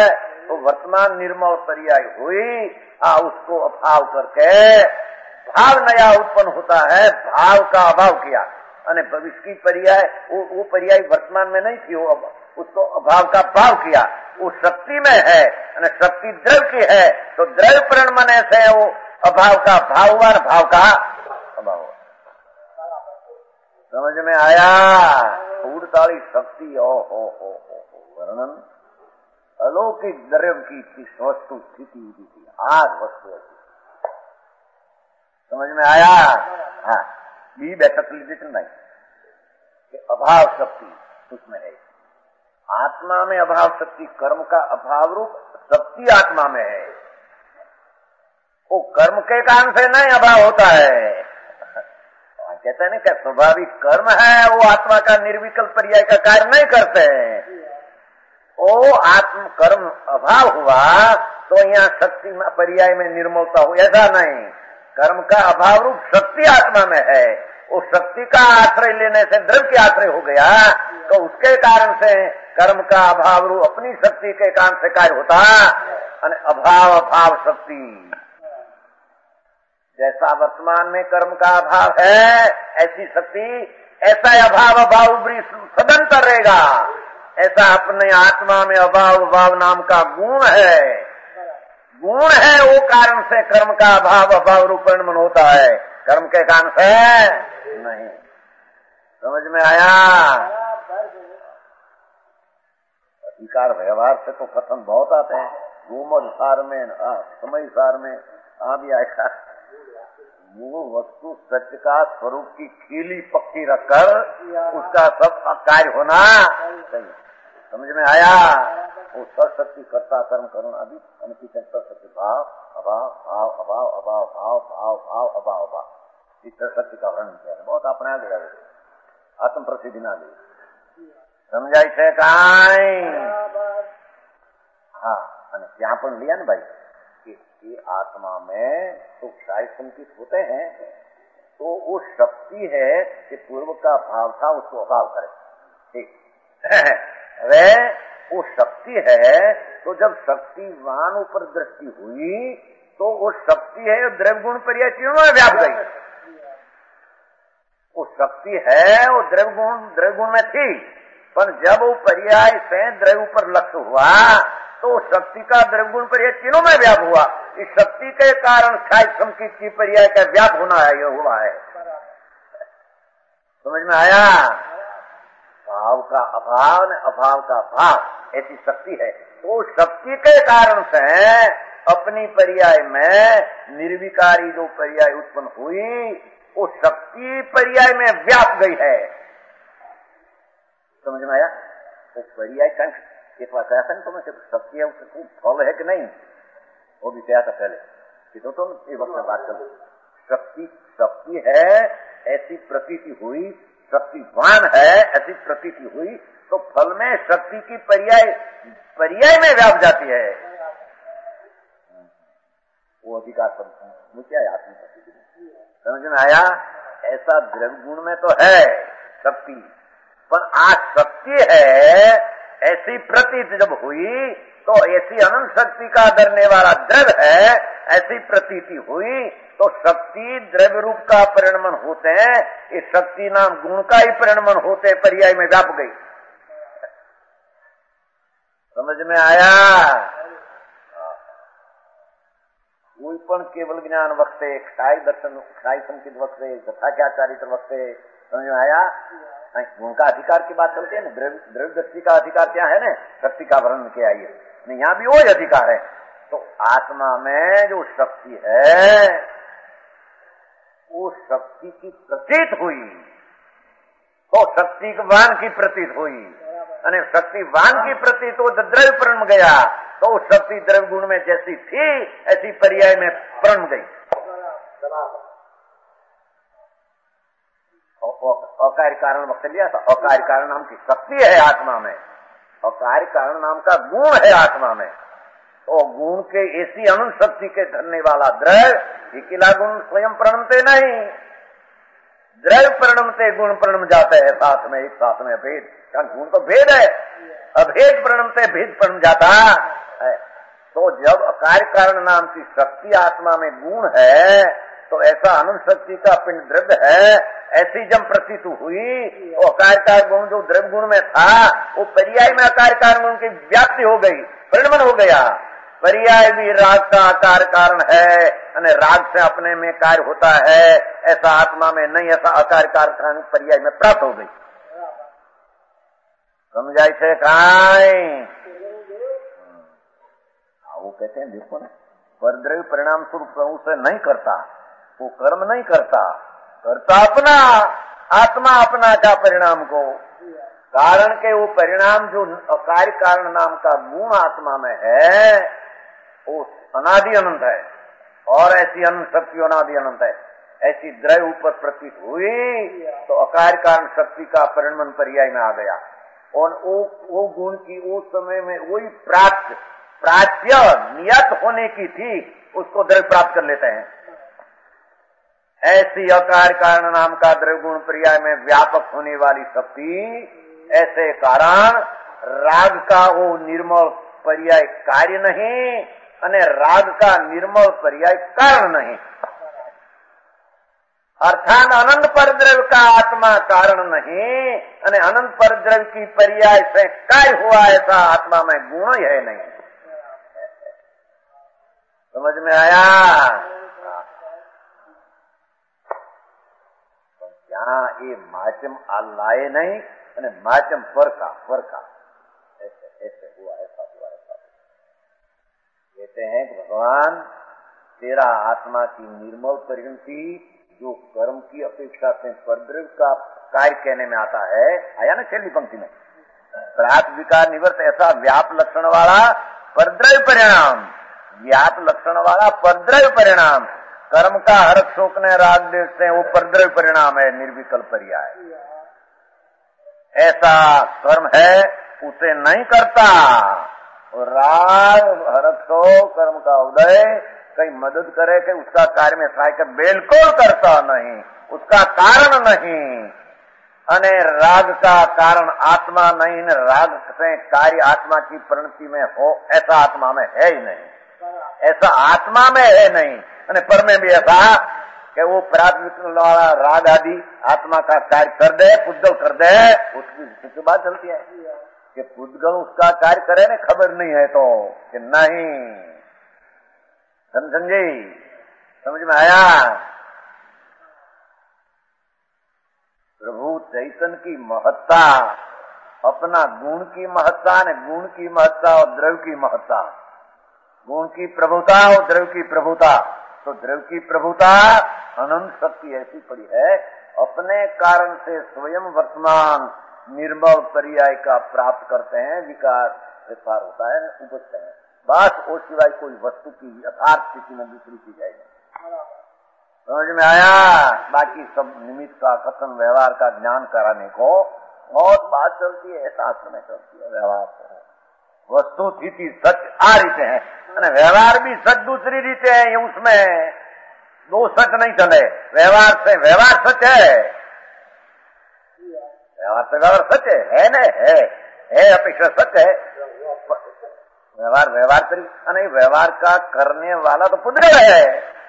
तो वर्तमान निर्मल पर्याय हुई, उसको अभाव करके भाव नया उत्पन्न होता है, भाव का अभाव किया, अने भविष्य की पर्याय वो पर्याय वर्तमान में नहीं थी, वो उसको अभाव का भाव किया, वो शक्ति में है, अने शक्ति द्रव्य की है, तो द्रव्य प्रणमने से वो अभाव का भाव हुआ, भाव का अभाव हुआ। समझ में आया? 48 शक्ति ओ वर्णन अलौकिक द्रव्य की वस्तु स्थिति थी, आज वस्तु है। समझ में आया? हाँ, बी बैठक लीजिए नहीं कि अभाव शक्ति उसमें है, आत्मा में अभाव शक्ति, कर्म का अभाव रूप शक्ति आत्मा में है, वो कर्म के कारण से नहीं अभाव होता है। कहते हैं ना क्या स्वाभाविक कर्म है, वो आत्मा का निर्विकल्प पर्याय का कार्य नहीं करते हैं, वो आत्म कर्म अभाव हुआ तो यहाँ शक्ति पर्याय में निर्मलता हो, ऐसा नहीं। कर्म का अभाव रूप शक्ति आत्मा में है, वो शक्ति का आश्रय लेने से द्रव्य के आश्रय हो गया, तो उसके कारण से कर्म का अभाव रूप अपनी शक्ति के कारण से कार्य होता, और अभाव शक्ति। जैसा वर्तमान में कर्म का अभाव है, ऐसी शक्ति, ऐसा अभाव सदंतर रहेगा, ऐसा अपने आत्मा में अभाव नाम का गुण है, वो कारण से कर्म का अभाव रूप परिणमन होता है, कर्म के कारण से नहीं। समझ में आया? अधिकार व्यवहार से तो कथन बहुत आते हैं, रूमर सार में, समय सार में भी आएगा। मूल वस्तु सत्य का स्वरूप की खीली पक्की रखकर उसका सब कार्य होना चाहिए। समझ में आया? वो सरस्वती कर्ता कर्म करुण आदि अनपित सरस्वती भाव अभाव इस सरस्वती का वर्णन किया, बहुत अपने आ गया, आत्म प्रसिद्धि ना दी, समझाई थे काई? हाँ, यहाँ पर लिया ना भाई कि आत्मा में तो क्षय संकित होते हैं, तो वो शक्ति है कि पूर्व का भाव था उसको अभाव करे, ठीक वे वो शक्ति है, तो जब शक्तिवान ऊपर दृष्टि हुई तो वो शक्ति है द्रव्य गुण पर्याय तीनों में व्याप गई। वो शक्ति है, वो द्रव्य गुण में थी, पर जब वो पर्याय से द्रव्य ऊपर लक्ष्य हुआ तो शक्ति का द्रव्य गुण पर्याय तीनों में व्याप हुआ। इस शक्ति के कारण क्षय संकित की पर्याय का व्याप होना है, ये हुआ है। समझ में आया? भाव का अभाव ने अभाव का भाव, ऐसी शक्ति है, तो शक्ति के कारण से अपनी पर्याय में निर्विकारी जो पर्याय उत्पन्न हुई, वो शक्ति पर्याय में व्याप गई है। समझ में आया? वो पर्याय का एक बात ऐसा नहीं समझ, शक्ति है उसको फल है कि नहीं, वो भी क्या था पहले कि तो तुम एक वक्त में बात करो। शक्ति है ऐसी प्रतीति हुई, शक्तिवान है ऐसी प्रतीति हुई, तो फल में शक्ति की पर्याय में व्याप जाती है, वो अधिकार मुझे है आत्म प्रतीति। समझ में आया? ऐसा द्रव्य गुण में तो है शक्ति, पर आज शक्ति है ऐसी प्रतीत जब हुई तो ऐसी अनंत शक्ति का धरने वाला द्रव्य है, ऐसी प्रतीति हुई तो शक्ति द्रव्य रूप का परिणमन होते हैं, इस शक्ति नाम गुण का ही परिणमन होते पर्याय में व्याप गई। समझ में आया? कोई पण केवल ज्ञान वक्ते, क्षय दर्शन क्षय संकित वक्ते, तथा क्या चारित्र वक्ते, समझ में आया? गुण का अधिकार की बात करते हैं ना, द्रव्य दृष्टि का अधिकार क्या है ना, शक्ति का वर्णन किया है, नहीं यहाँ भी वही अधिकार है। तो आत्मा में जो शक्ति है वो शक्ति की प्रतीत हुई, तो शक्तिवान की प्रतीत हुई, यानी शक्तिवान की प्रतीत वो द्रव्य प्रण गया, तो उस शक्ति द्रव्य गुण में जैसी थी ऐसी पर्याय में प्रण गई। अकार्य कारण वक्त लिया था, अकार्य कारण नाम की शक्ति है आत्मा में, अकार्य कारण नाम का गुण है आत्मा में, तो गुण के ऐसी अनंत शक्ति के धरने वाला द्रव्य अकेला गुण स्वयं प्रणमते नहीं, द्रव्य प्रणमते गुण प्रणम जाते हैं साथ में, एक साथ में भेद, कारण गुण तो भेद है, अभेद प्रणमते भेद प्रणम जाता है। तो जब अकार्य कारण नाम की शक्ति आत्मा में गुण है, तो ऐसा अनंत शक्ति का पिंड द्रव्य है, ऐसी जब प्रतीत हुई तो अकार्यकार गुण जो द्रव्य गुण में था वो पर्याय में अकार्यकार गुण की व्याप्ति हो गई, परिणमन हो गया। पर्याय भी राग का आकार कारण है, અને राग से अपने में कार्य होता है, ऐसा आत्मा में नहीं, ऐसा आकार कारण पर्याय में प्राप्त हो गई। समझाई छे काई? वो कहते हैं देखो ना, परद्रव्य परिणाम स्वरूप उसे नहीं करता, वो कर्म नहीं करता, करता अपना आत्मा अपना का परिणाम को, कारण के वो परिणाम जो अकार्य कारण नाम का गुण आत्मा में है वो अनादि अनंत है, और ऐसी अनंत शक्ति अनादि अनंत है। ऐसी द्रव्य ऊपर प्रतीत हुई तो अकार्य कारण शक्ति का परिणमन पर्याय में आ गया, और वो गुण की उस समय में वही प्राच्य नियत होने की थी, उसको द्रव्य प्राप्त कर लेते हैं। ऐसी अकार्य कारण नाम का द्रव्य गुण पर्याय में व्यापक होने वाली शक्ति, ऐसे कारण राग का वो निर्मल पर्याय कार्य नहीं, અને राग का निर्मल पर्याय कारण नहीं, अर्थात अनंत परद्रव्य का आत्मा कारण नहीं, અને अनंत परद्रव्य की पर्याय से कार्य हुआ ऐसा आत्मा में गुण ही है नहीं। समझ में आया? तो यहाँ ये माचम आ लाए नहीं, અને माचम फरका ऐसे ऐसे हुआ, ऐसा हुआ, ऐसा हुआ। कहते हैं कि भगवान तेरा आत्मा की निर्मल परिणति जो कर्म की अपेक्षा से परद्रव्य का कार्य कहने में आता है, आया ना छेली पंक्ति में, प्रात विकार निवर्त ऐसा व्याप लक्षण वाला परद्रव्य परिणाम, व्याप लक्षण वाला परद्रव्य परिणाम, कर्म का हर्ष शोक ने राग देखते हैं वो परद्रव्य परिणाम है, निर्विकल्प पर्याय। ऐसा कर्म है उसे नहीं करता, और राग हर्ष शोक कर्म का उदय कहीं मदद करे कि उसका कार्य में सहायक बिल्कुल करता नहीं, उसका कारण नहीं, अने राग का कारण आत्मा नहीं, राग से कार्य आत्मा की परिणति में हो ऐसा आत्मा में है ही नहीं, ऐसा आत्मा में है नहीं। अने पर में भी ऐसा कि वो प्राथमिक वाला राग आदि आत्मा का कार्य कर दे, पुद्गल कर दे, उसकी बात चलती है कि पुद्गल उसका कार्य करे ना, खबर नहीं है तो कि नहीं। समझे? समझ में आया? प्रभु चैतन्य की महत्ता, अपना गुण की महत्ता ने, गुण की महत्ता और द्रव्य की महत्ता, गुण की प्रभुता और द्रव्य की प्रभुता। तो द्रव्य की प्रभुता अनंत शक्ति ऐसी पड़ी है, अपने कारण से स्वयं वर्तमान निर्मल पर्याय का प्राप्त करते हैं, विकार विकार होता है, उपजते हैं, बस वो सिवाय कोई वस्तु की यथार्थ स्थिति में दूसरी चीज है। समझ में आया? बाकी सब निमित्त का कथन व्यवहार का ज्ञान कराने को बहुत बात चलती है, शास्त्र में चलती है। व्यवहार वस्तु स्थिति सच आ रीते हैं, व्यवहार भी सच दूसरी रीते हैं, उसमें दो सच नहीं चले। व्यवहार से व्यवहार सच है, व्यवहार से व्यवहार सच है न, है अपेक्षा सच है। व्यवहार तरीका नहीं, व्यवहार का करने वाला तो पुद्गल है,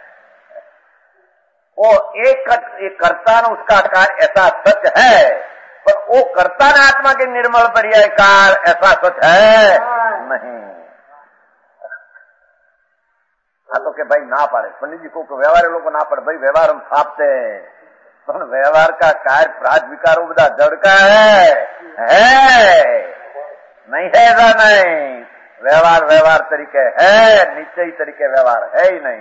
वो एक कर्ता न उसका कार्य ऐसा सच है, पर वो कर्ता न आत्मा के निर्मल पर्याय कार ऐसा सच है नहीं। हाँ तो के भाई ना पाड़े, पंडित जी को व्यवहार लोग ना पड़े, भाई व्यवहार हम छापते हैं, तो व्यवहार का कार्य प्राज विकारो बधा जड़ का है नहीं है, ऐसा नहीं। व्यवहार तरीके है, निश्चयी तरीके व्यवहार है ही नहीं।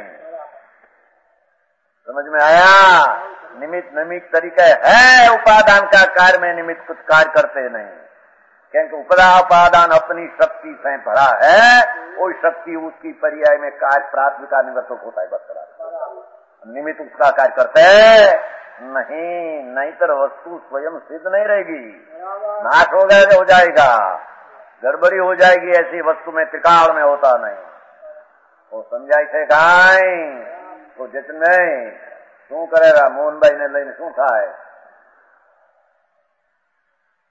समझ में आया? निमित्त तरीके है, उपादान का कार्य में निमित्त कुछ कार्य करते नहीं, क्योंकि उपादान अपनी शक्ति से भरा है, वो शक्ति उसकी पर्याय में कार्य प्राथमिक निवर्तक होता है, बस निमित्त उसका कार्य करते नहीं तो वस्तु स्वयं सिद्ध नहीं रहेगी, नाश हो गया तो हो जाएगा, गड़बड़ी हो जाएगी, ऐसी वस्तु में त्रिकाल में होता नहीं। वो समझाई थे गाय तो जतन नहीं शू करेगा, मोहन भाई ने लઈને શું થાય?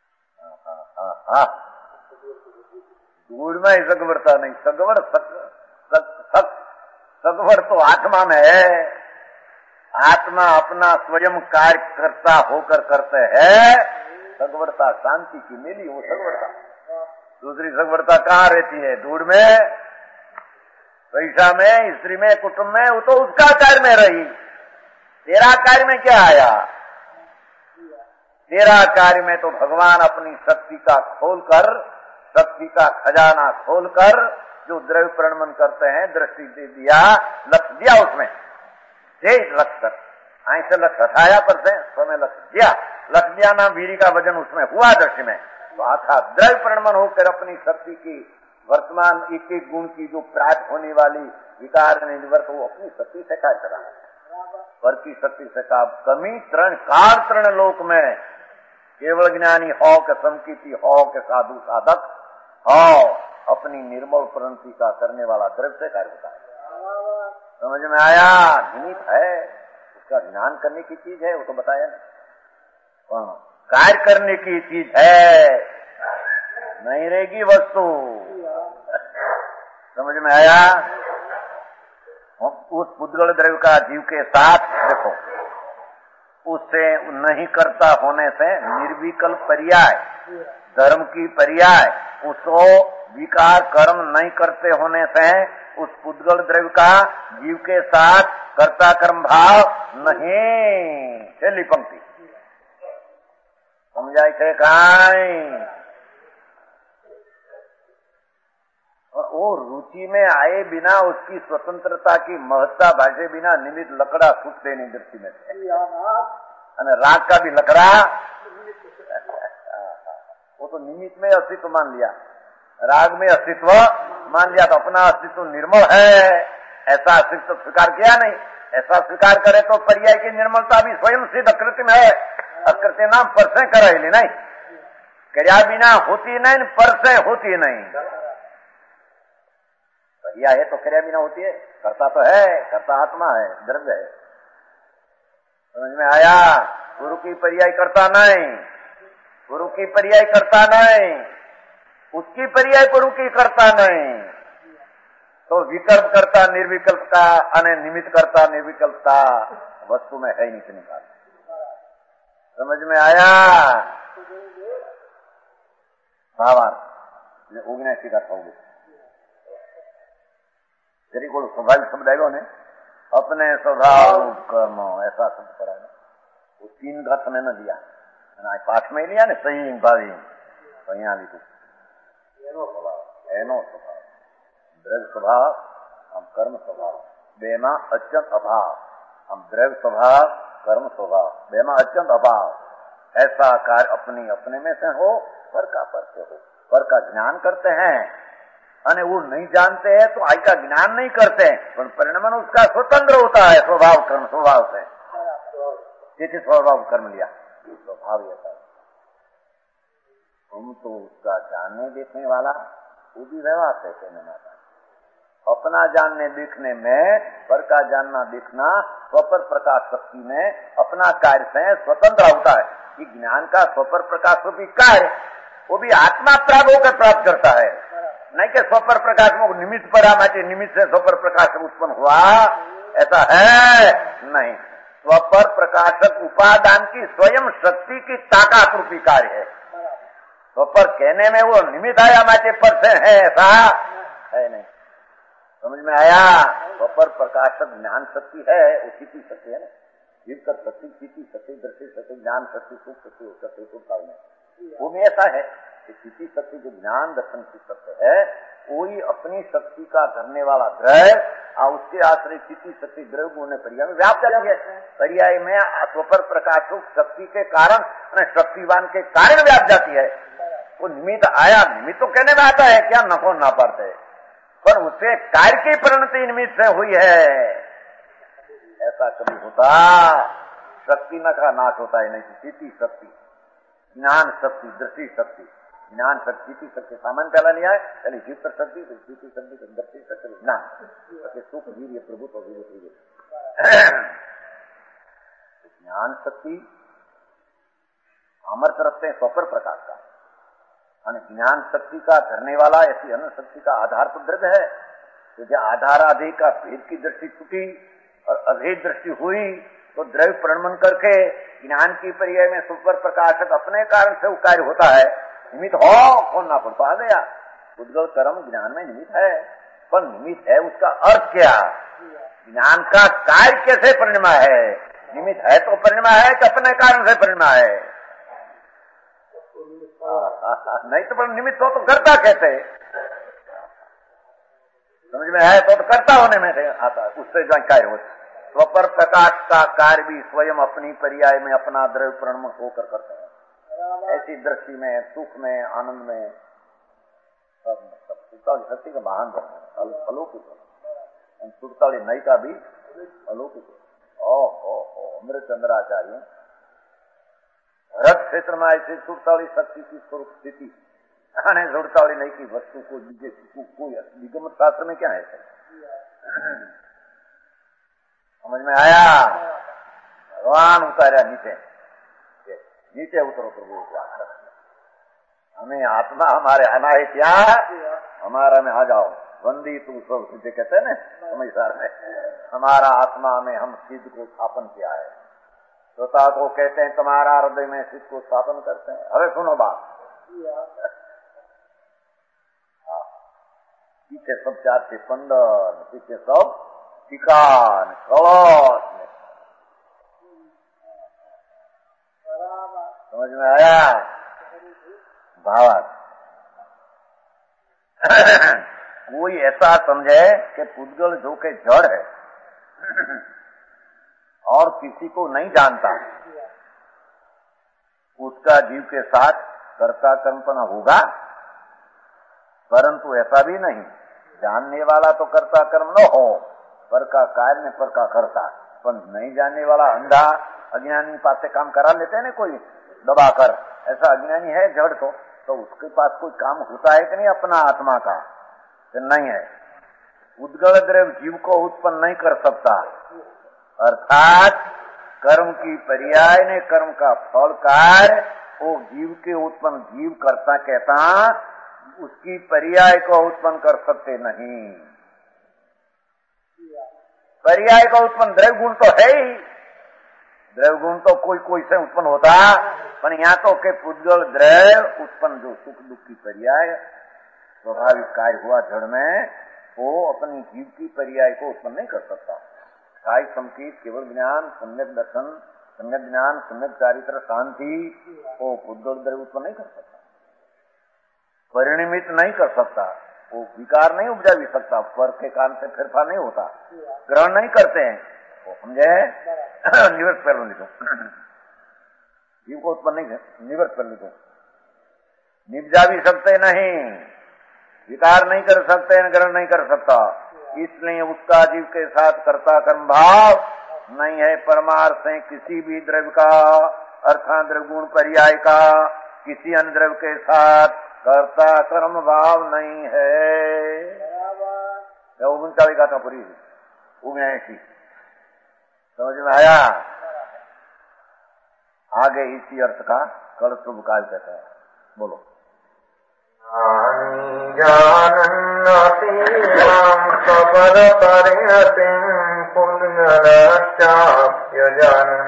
ધૂળમાં સગવડતા નહીં, સગવડ सगवड़ तो आत्मा में है। आत्मा अपना स्वयं कार्य करता होकर करते है। सगवड़ता शांति की मिली वो सगवड़ता। दूसरी सगवड़ता कहाँ रहती है? धूड़ में, पैसा में, स्त्री में, कुटुंब में। वो तो उसका कार्य में रही, तेरा कार्य में क्या आया? तेरा कार्य में तो भगवान अपनी शक्ति का खोलकर, शक्ति का खजाना खोलकर जो द्रव्य प्रणमन करते हैं, दृष्टि दे दिया, लक्ष्य दिया उसमें, तेज लक्ष्य आई से लक्ष्य हटाया पर से समय लक्ष्य दिया, लक्ष्य दिया ना वीरी का वजन उसमें हुआ दृष्टि में, तो आखा द्रव्य प्रणमन होकर अपनी शक्ति की वर्तमान एक एक गुण की जो प्राप्त होने वाली विकार निवर्त वो अपनी शक्ति से कार्य करा। पर की शक्ति से का कमी तृण काल तृण लोक में केवल ज्ञानी हो के संकीर्ति हो के साधु साधक हो अपनी निर्मल प्रणति का करने वाला द्रव्य से कार्य होता है। समझ में आया? निमित है, उसका ध्यान करने की चीज है, वो तो बताया ना। कार्य करने की चीज है, नहीं रहेगी वस्तु। समझ में आया? उस पुद्गल द्रव्य का जीव के साथ देखो, उससे नहीं करता होने से निर्विकल्प पर्याय, धर्म की पर्याय, उसको विकार कर्म नहीं करते होने से उस पुद्गल द्रव्य का जीव के साथ कर्ता कर्म भाव नहीं। पहली पंक्ति समझाई थे कहीं? वो रुचि में आए बिना उसकी स्वतंत्रता की महत्ता भाषे बिना निमित्त लकड़ा सूखते नहीं दृष्टि में से। राग का भी लकड़ा वो तो निमित्त में अस्तित्व मान लिया, राग में अस्तित्व मान लिया, तो अपना अस्तित्व निर्मल है ऐसा अस्तित्व स्वीकार किया नहीं। ऐसा स्वीकार करे तो पर्याय की निर्मलता भी स्वयं सिद्ध अकृत्य में है। अकृत्य नाम पर से कराइली नहीं, कर्या बिना होती नहीं, पर से होती नहीं। पर्याय है तो कर्या बिना होती है, करता तो है, करता आत्मा है, द्रव्य है। समझ में आया? गुरु की पर्याय करता नहीं, गुरु की पर्याय करता नहीं, उसकी पर्याय गुरु की करता नहीं, तो विकल्प करता निर्विकल्प का अने निमित्त करता निर्विकल्पता वस्तु में है ही नहीं निकाल। समझ में आया? भावार्थ उगने सीधा खाओगे तेरी को स्वाभाविक शब्द आएगा ने अपने स्वभाव कर्म ऐसा शब्द कराएगा। वो तीन घट में न दिया, पाठ में लिया ने सही भावी तो यहाँ लिखू एनो स्वभाव द्रव्य स्वभाव हम कर्म स्वभाव बेमा अत्यंत अभाव, हम द्रव्य स्वभाव कर्म स्वभाव बेमा अत्यंत अभाव। ऐसा कार्य अपनी अपने में से हो, पर का पर से हो, पर का ज्ञान करते हैं अने वो नहीं जानते हैं तो आई का ज्ञान नहीं करते हैं, पर परिणाम उसका स्वतंत्र होता है स्वभाव कर्म स्वभाव से। जिस स्वभाव कर्म लिया स्वभाव ऐसा, हम तो उसका जानने देखने वाला वो भी व्यवहार से कहने माता अपना जानने देखने में पर का जानना देखना स्वपर प्रकाश शक्ति में अपना कार्य से स्वतंत्र होता है। कि ज्ञान का स्वपर प्रकाश रूपी कार्य वो भी आत्मा प्राप्त होकर प्राप्त करता है, नहीं कि स्वपर प्रकाश में निमित्त पड़ा मैं निमित्त से स्वपर प्रकाश उत्पन्न हुआ, ऐसा है नहीं। स्वपर प्रकाशक उपादान की स्वयं शक्ति की ताकत रूपी कार्य है। स्वपर कहने में वो निमित्त आया माचे पर से है, ऐसा है नहीं। समझ में आया? स्वपर प्रकाशक ज्ञान शक्ति है, वो स्थिति शक्ति है ना, जीवकर शक्ति, स्थिति शक्ति, दृष्टि शक्ति, ज्ञान शक्ति, सुख शक्ति, शक्ति सुख काल में वो भी ऐसा है कि स्थिति शक्ति जो ज्ञान दर्शन की शक्ति है वही अपनी शक्ति का धरने वाला द्रव्य और उसके आश्रय स्थिति शक्ति द्रव्य होने पर्याय में व्याप्त जाती है। पर्याय में स्वपर प्रकाशक शक्ति के कारण शक्तिवान के कारण व्याप्त जाती है। वो निमित्त आया, निमित्त तो कहने में आता है क्या नको ना पाते, पर उससे कार्य की परिणति निमित्त से हुई है। ऐसा कभी होता शक्ति न का नाश होता है नहीं, स्थिति शक्ति, ज्ञान शक्ति, दृष्टि शक्ति, ज्ञान शक्ति की शक्ति सामान्य पहला लिया है, पहले जीव पर शक्ति, स्थिति शक्ति, दृष्टि शक्ति, ज्ञान सुख वीर्य प्रभुत्व वीर्य। ज्ञान शक्ति अमृत रखते हैं स्वपर प्रकाश का, ज्ञान शक्ति का धरने वाला ऐसी अन्य शक्ति का आधार तो द्रव्य है। तो जब आधाराधि का भेद की दृष्टि छूटी और अभेद दृष्टि हुई तो द्रव्य प्रणमन करके ज्ञान की पर्याय में सुपर प्रकाशक अपने कारण से वो कार्य होता है। निमित्त हो खोलना पड़ तो आ गया। उद्गल कर्म ज्ञान में निमित्त है, पर निमित्त है उसका अर्थ क्या? ज्ञान का कार्य कैसे परिणमा है? निमित्त है तो परिणमा है कि अपने कारण से परिणमा है? नहीं तो पर निमित्त हो तो कर्ता कहते, समझ में है तो कर्ता होने में आता, उससे जो कार्य होता। स्वपर प्रकाश का कार्य भी स्वयं अपनी पर्याय में अपना द्रव्य प्रणम होकर करते हैं। ऐसी दृष्टि में, सुख में, आनंद में सब शक्ति का महान अलौकिक सुरताली नई का भी अलौकिक। अमृत चंद्राचार्य भरत क्षेत्र में ऐसी सुरताली शक्ति की स्वरूप स्थिति सुरताली नई की वस्तु को कोई निगम शास्त्र में क्या है? समझ में आया? भगवान उतारा नीचे, नीचे उतरो प्रभु। हमें आत्मा हमारे आना है क्या? हमारा में आ जाओ। बंदी तू सब सिद्ध कहते हैं ना समझदार में, हमारा आत्मा में हम सिद्ध को स्थापन किया है। श्रोता को कहते हैं तुम्हारा हृदय में सिद्ध को स्थापन करते हैं। अरे सुनो बात, पीछे सब चार से पंदन, पीछे सब टिकान कलश में। समझ में आया? भावार्थ कोई ऐसा समझे कि पुद्गल जो के जड़ है और किसी को नहीं जानता, उसका जीव के साथ कर्ता कर्मपना होगा, परंतु ऐसा भी नहीं। जानने वाला तो कर्ता कर्म न हो, पर का कार्य में पर का करता, पर नहीं जानने वाला अंधा अज्ञानी पास से काम करा लेते हैं ना कोई दबाकर। ऐसा अज्ञानी है जड़ तो उसके पास कोई काम होता है कि नहीं अपना आत्मा का? तो नहीं है। उद्गल द्रव्य जीव को उत्पन्न नहीं कर सकता, अर्थात कर्म की पर्याय ने कर्म का फल कार्य वो जीव के उत्पन्न जीव करता कहता, उसकी पर्याय को उत्पन्न कर सकते नहीं। पर्याय का उत्पन्न द्रव्य गुण तो है ही, द्रव्य गुण तो कोई से उत्पन्न होता, पर यहाँ तो के पुद्गल द्रव्य उत्पन्न जो सुख दुख की पर्याय स्वाभाविक कार्य हुआ जड़ में, वो अपनी जीव की पर्याय को उत्पन्न नहीं कर सकता। काय संकेत केवल ज्ञान, सम्यक दर्शन, सम्यक ज्ञान, सम्यक चारित्र, शांति, वो पुद्गल द्रव्य उत्पन्न नहीं कर सकता, परिणमित नहीं कर सकता, वो विकार नहीं उपजा भी सकता, स्वर के कारण से फेरफार नहीं होता, ग्रहण नहीं करते हैं। वो समझे? निवृत्त कर लो, जीव को उत्पन्न नहीं, निवृत्त कर लो, निपजा भी सकते नहीं, विकार नहीं कर सकते, ग्रहण नहीं कर सकता। इसलिए उसका जीव के साथ कर्ता कर्म भाव नहीं है। परमार्थ से किसी भी द्रव्य का अर्थात द्रव्य गुण पर्याय का किसी अन्य द्रव्य के साथ कर्ता कर्म भाव नहीं है। 39 गाथा पूरी 79 समझ में आया? आगे इसी अर्थ का कल शुभ काल कहता है। बोलो। जानन्नतीनां सबल परिणतिं पुण्यलक्ष्याप्यजानन्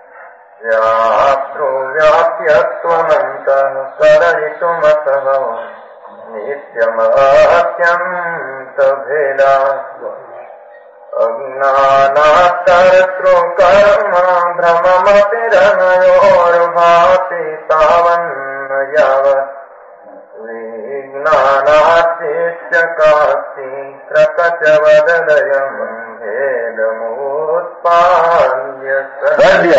व्याप्यत्वमन्तः सरयितुमतः नित्यमत्यन्तभेदा अज्ञानात्तर्तृकर्म भ्रममतिरनयोर्भाति तावन्न यावत् विज्ञानार्थिष्य कास्ति प्रकचवदयम् भेदमुत्पाद्य सद्य।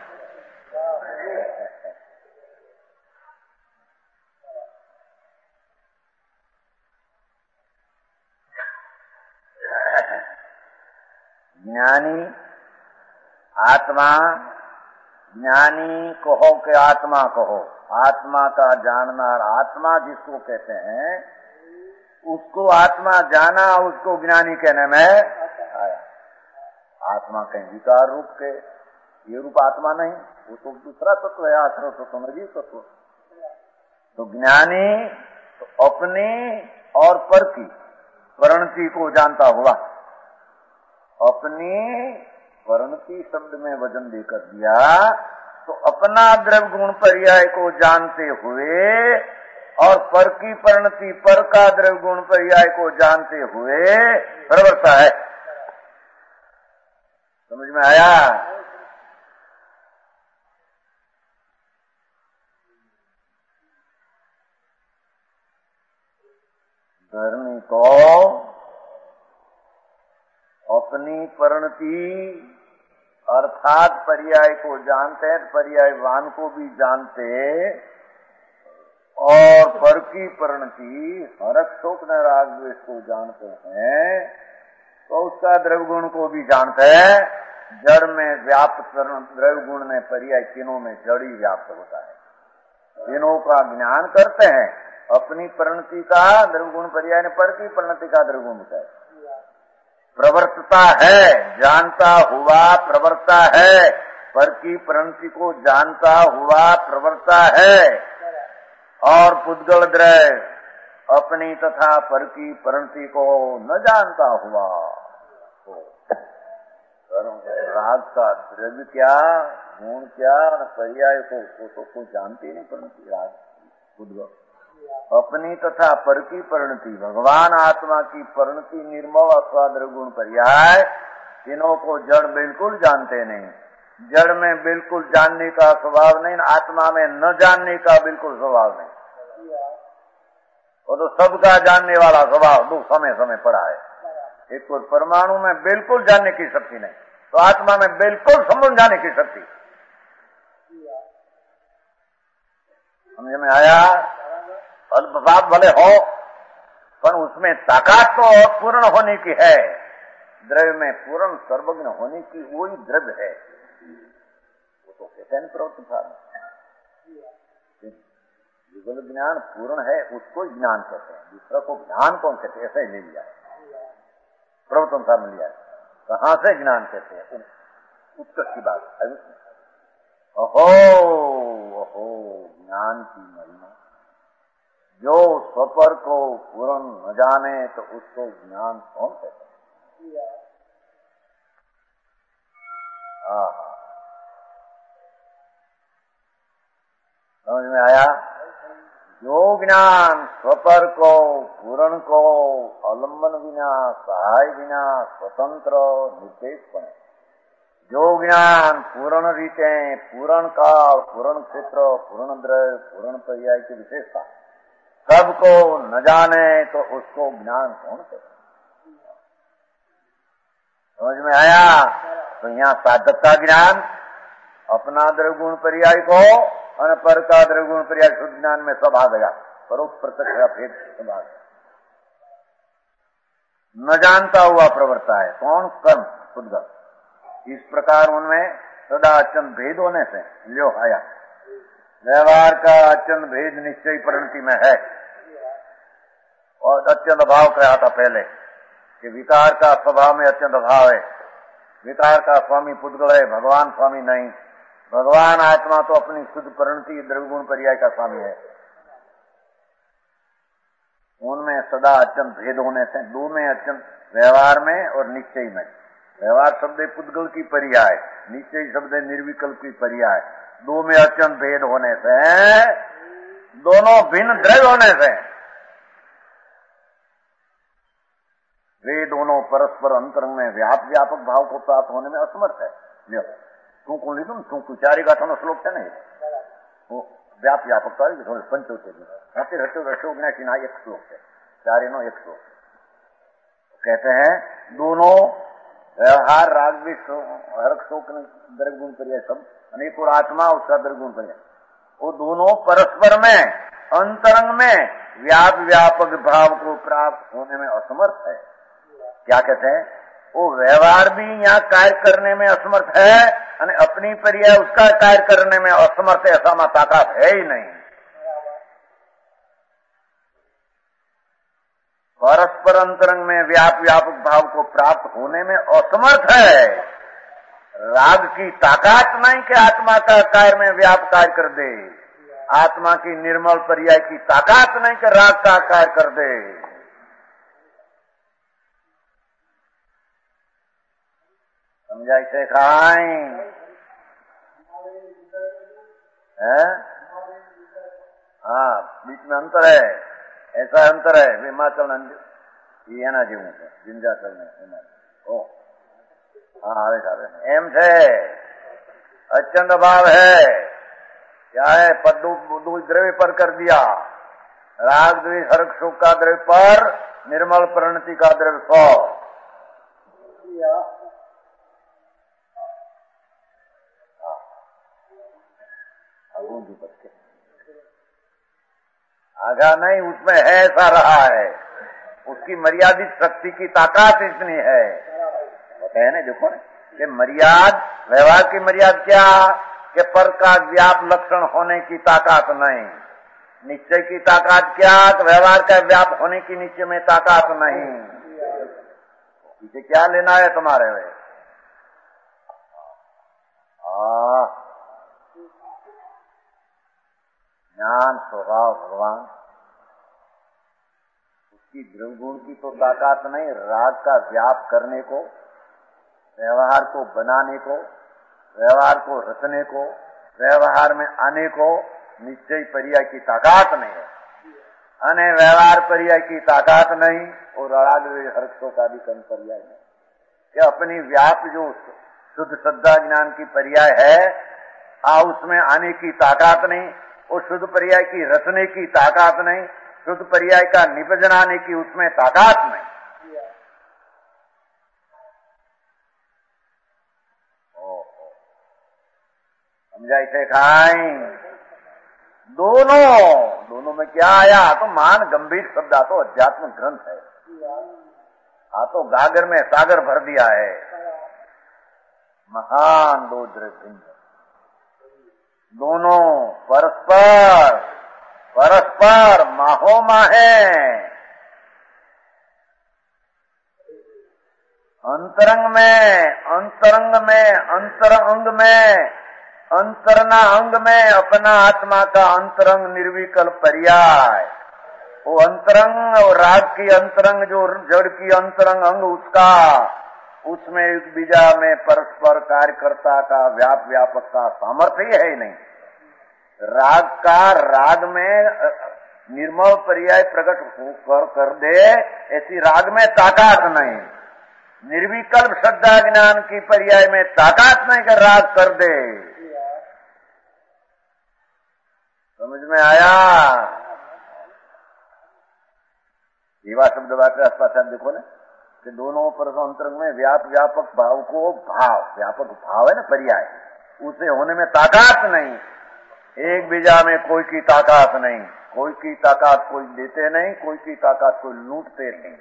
ज्ञानी आत्मा, ज्ञानी कहो के आत्मा कहो, आत्मा का जाननार, आत्मा जिसको कहते हैं उसको आत्मा जाना, उसको ज्ञानी कहने में आया। आत्मा कहीं विकार रूप के, ये रूप आत्मा नहीं, वो तो दूसरा तत्व है, आश्रय तत्व, नजीव तत्व। तो ज्ञानी तो अपनी और पर की परिणति को जानता हुआ। अपनी परिणति शब्द में वजन देकर दिया तो अपना द्रव्य गुण पर्याय को जानते हुए और पर की परिणति पर का द्रव्य गुण पर्याय को जानते हुए प्रवर्ता है। समझ में आया? धर्मी को अपनी परिणति अर्थात पर्याय को जानते हैं, पर्यायवान को भी जानते, और पर की परिणति हरक शोक न राग द्वेष को जानते हैं तो उसका द्रव्य गुण को भी जानते हैं। जड़ में व्याप्त द्रव्य गुण में पर्याय तीनों में जड़ ही व्याप्त होता है। तीनों का ज्ञान करते हैं। अपनी परिणति का द्रव्य गुण पर्याय ने पर की परिणति का द्रव्य गुण होता है। प्रवर्तता है, जानता हुआ प्रवर्ता है, पर की परिणति को जानता हुआ प्रवर्ता है। और पुद्गल द्रव्य अपनी तथा पर की परिणति को न जानता हुआ राग का द्रव्य क्या, गुण क्या, पर्याय को जानते नहीं। परिणति राग पुद्गल अपनी तथा पर की परिणति, भगवान आत्मा की परिणति निर्मल अथवा द्रव्य गुण पर्याय, तीनों को जड़ बिल्कुल जानते नहीं। जड़ में बिल्कुल जानने का स्वभाव नहीं, आत्मा में न जानने का बिल्कुल स्वभाव नहीं। वो तो सबका जानने वाला स्वभाव दो समय समय पड़ा है। एक तो परमाणु में बिल्कुल जानने की शक्ति नहीं, तो आत्मा में बिल्कुल समझाने की शक्ति। समझ में आया? अल्पभाव भले हो पर उसमें ताकत तो पूर्ण होने की है। द्रव्य में पूर्ण सर्वज्ञ होने की वही द्रव्य है। वो तो कहते हैं प्रवृत्त भाव। युगल ज्ञान पूर्ण है, उसको ज्ञान कहते हैं। दूसरा को ज्ञान कौन कहते हैं? ऐसा ही ले लिया प्रवृत्त अनुसार में लिया। कहाँ से ज्ञान कहते हैं? उत्कर्ष की बात है। अहो अहो ज्ञान की महिमा। जो स्वपर को पूर्ण न जाने तो उसको ज्ञान कौन कहते हैं? समझ में आया? जो ज्ञान स्वपर को पूर्ण को अवलंबन बिना, सहाय बिना, स्वतंत्र निरपेक्ष, जो ज्ञान पूर्ण रीतें, पूर्ण काल, पूर्ण क्षेत्र, पूर्ण द्रव्य, पूर्ण पर्याय की विशेषता सबको न जाने तो उसको ज्ञान कौन कहते? समझ में आया? तो यहाँ साधक का ज्ञान अपना द्रव्य गुण पर्याय को और पर का द्रव्य गुण पर्याय शुद्ध ज्ञान में सब आ गया। परोक्ष प्रत्यक्ष भेद सब आ गया। न जानता हुआ प्रवर्ता है कौन? कर्म शुद्ध। इस प्रकार उनमें सदा अत्यंत भेद होने से लियो आया। व्यवहार का अत्यंत भेद निश्चय परिणति में है। और अत्यंत अभाव कहा था पहले कि विकार का स्वभाव में अत्यंत अभाव है। विकार का स्वामी पुद्गल है, भगवान स्वामी नहीं। भगवान आत्मा तो अपनी शुद्ध परिणति द्रव्य गुण पर्याय का स्वामी है। उनमें सदा अत्यंत भेद होने से दो में अत्यंत, व्यवहार में और निश्चय में। व्यवहार शब्द पुद्गल की पर्याय, निश्चय शब्द निर्विकल्प की पर्याय। दो में अत्यंत भेद होने से, दोनों भिन्न द्रव्य होने से वे दोनों परस्पर अंतरंग में व्यापक भाव को प्राप्त होने में असमर्थ है। तू लिखूं तू चारी गाथा श्लोक है नहीं, वो व्यापकता पंचोते हटे अशोक ने किना एक श्लोक है, चारे नो एक श्लोक। कहते हैं दोनों व्यवहार राग भी हरक शोक द्रव्य गुण पर्याय सब अनेक और आत्मा उसका द्रव्य गुण पर्याय, वो दोनों परस्पर में अंतरंग में व्यापक भाव को प्राप्त होने में असमर्थ है। क्या कहते हैं? वो व्यवहार भी यहाँ कार्य करने में असमर्थ है और अपनी पर्याय उसका कार्य करने में असमर्थ है। ऐसा ताकत है ही नहीं। परस्पर अंतरंग में व्यापक भाव को प्राप्त होने में असमर्थ है। राग की ताकत नहीं कि आत्मा का कार्य में व्याप कार्य कर दे। आत्मा की निर्मल पर्याय की ताकत नहीं कि राग का कार्य कर दे। समझाई से खाई है। हाँ, बीच में अंतर है, ऐसा अंतर है। हिमाचल એના જેવું છે, વિંધ્યાચલ ને હિમાચલ। हाँ आवे खावे एम थे अचंद भाव है। क्या है? पद्दू द्रव्य पर कर दिया, राग द्वेष हर्ष सुख का द्रव्य पर, निर्मल प्रणति का द्रव्य 100। आगा नहीं, उसमें है ऐसा रहा है, उसकी मर्यादित शक्ति की ताकत इतनी है। बताए ना, देखो ना कि मर्याद, व्यवहार की मर्याद क्या कि पर का व्याप लक्षण होने की ताकत नहीं। निश्चय की ताकत क्या कि व्यवहार का व्याप होने की निश्चय में ताकत नहीं। इसे क्या लेना है तुम्हारे वे? ज्ञान स्वभाव भगवान, उसकी द्रव्य गुण की तो ताकत नहीं, राग का व्याप करने को, व्यवहार को बनाने को, व्यवहार को रचने को, व्यवहार में आने को निश्चय पर्याय की ताकत नहीं है। अने व्यवहार पर्याय की ताकत नहीं और राग हर्षों का भी कम पर्याय नहीं। कि अपनी व्याप जो शुद्ध श्रद्धा ज्ञान की पर्याय है, उसमें आने की ताकत नहीं, और शुद्ध पर्याय की रचने की ताकत नहीं, शुद्ध पर्याय का निपजनाने की उसमें ताकत नहीं। समझाई थे खाई। दोनों में क्या आया? तो मान गंभीर शब्द आ तो अध्यात्म ग्रंथ है। तो गागर में सागर भर दिया है। महान दो द्रव्य, दोनों परस्पर माहो माहे। अंतरंग में अंतरना अंग में अपना आत्मा का अंतरंग निर्विकल्प पर्याय। वो अंतरंग और राग की अंतरंग, जो जड़ की अंतरंग अंग उसका, उसमें एक बीजा में परस्पर कार्यकर्ता का व्यापक का सामर्थ्य है ही नहीं। राग का राग में निर्मल पर्याय प्रकट कर दे, ऐसी राग में ताकत नहीं। निर्विकल्प श्रद्धा ज्ञान की पर्याय में ताकत नहीं कर राग कर दे। समझ में आया? जीवा शब्द वाक्य आसपास देखो ना कि दोनों पर अंतरंग में व्यापक भाव को व्यापक भाव है ना पर्याय, उसे होने में ताकत नहीं। एक बीजा में कोई की ताकत नहीं, कोई की ताकत कोई देते नहीं, कोई की ताकत कोई लूटते नहीं।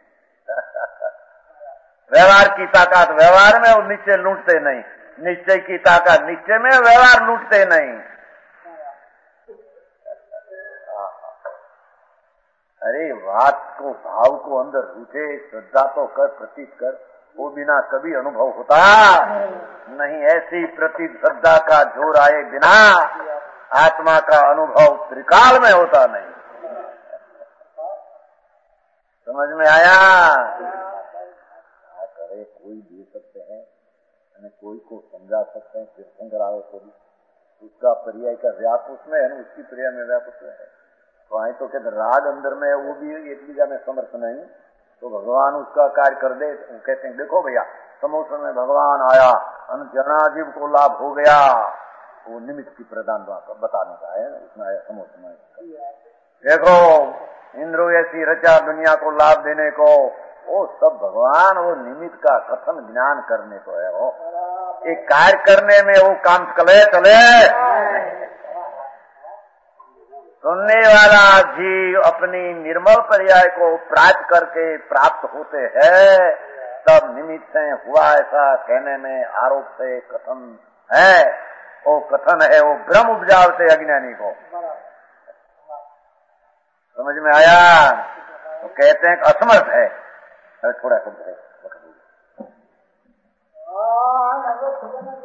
व्यवहार की ताकत व्यवहार में और निश्चय लूटते नहीं, निश्चय की ताकत निश्चय में, व्यवहार लूटते नहीं। अरे बात को भाव को अंदर रूठे, श्रद्धा तो कर, प्रतीत कर, वो बिना कभी अनुभव होता नहीं। ऐसी प्रतीत श्रद्धा का जोर आए बिना आत्मा का अनुभव त्रिकाल में होता नहीं। समझ में आया? करे कोई दे सकते हैं, कोई को समझा सकते हैं, तीर्थंकर आओ तो भी उसका पर्याय का व्याप उसमें है, उसकी पर्याय में व्याप उसमें है। तो आए तो कहते राग अंदर में वो भी एक बीजा में समर्थ नहीं, तो भगवान उसका कार्य कर दे। वो कहते हैं देखो भैया, समोसन में भगवान आया, जनाजीव को लाभ हो गया, वो निमित्त की प्रदान बताने का है, उसमें आया समोसन में। देखो इंद्रो ऐसी रचा दुनिया को लाभ देने को, वो सब भगवान वो निमित्त का कथन ज्ञान करने को है। वो एक कार्य करने में वो काम चले सुनने वाला जीव अपनी निर्मल पर्याय को प्राप्त करके प्राप्त होते हैं, तब निमित्त है। हुआ ऐसा कहने में आरोप से कथन है, वो कथन है, वो भ्रम उपजावते अज्ञानी को। समझ में आया? तो कहते हैं असमर्थ है। अरे थोड़ा शब्द है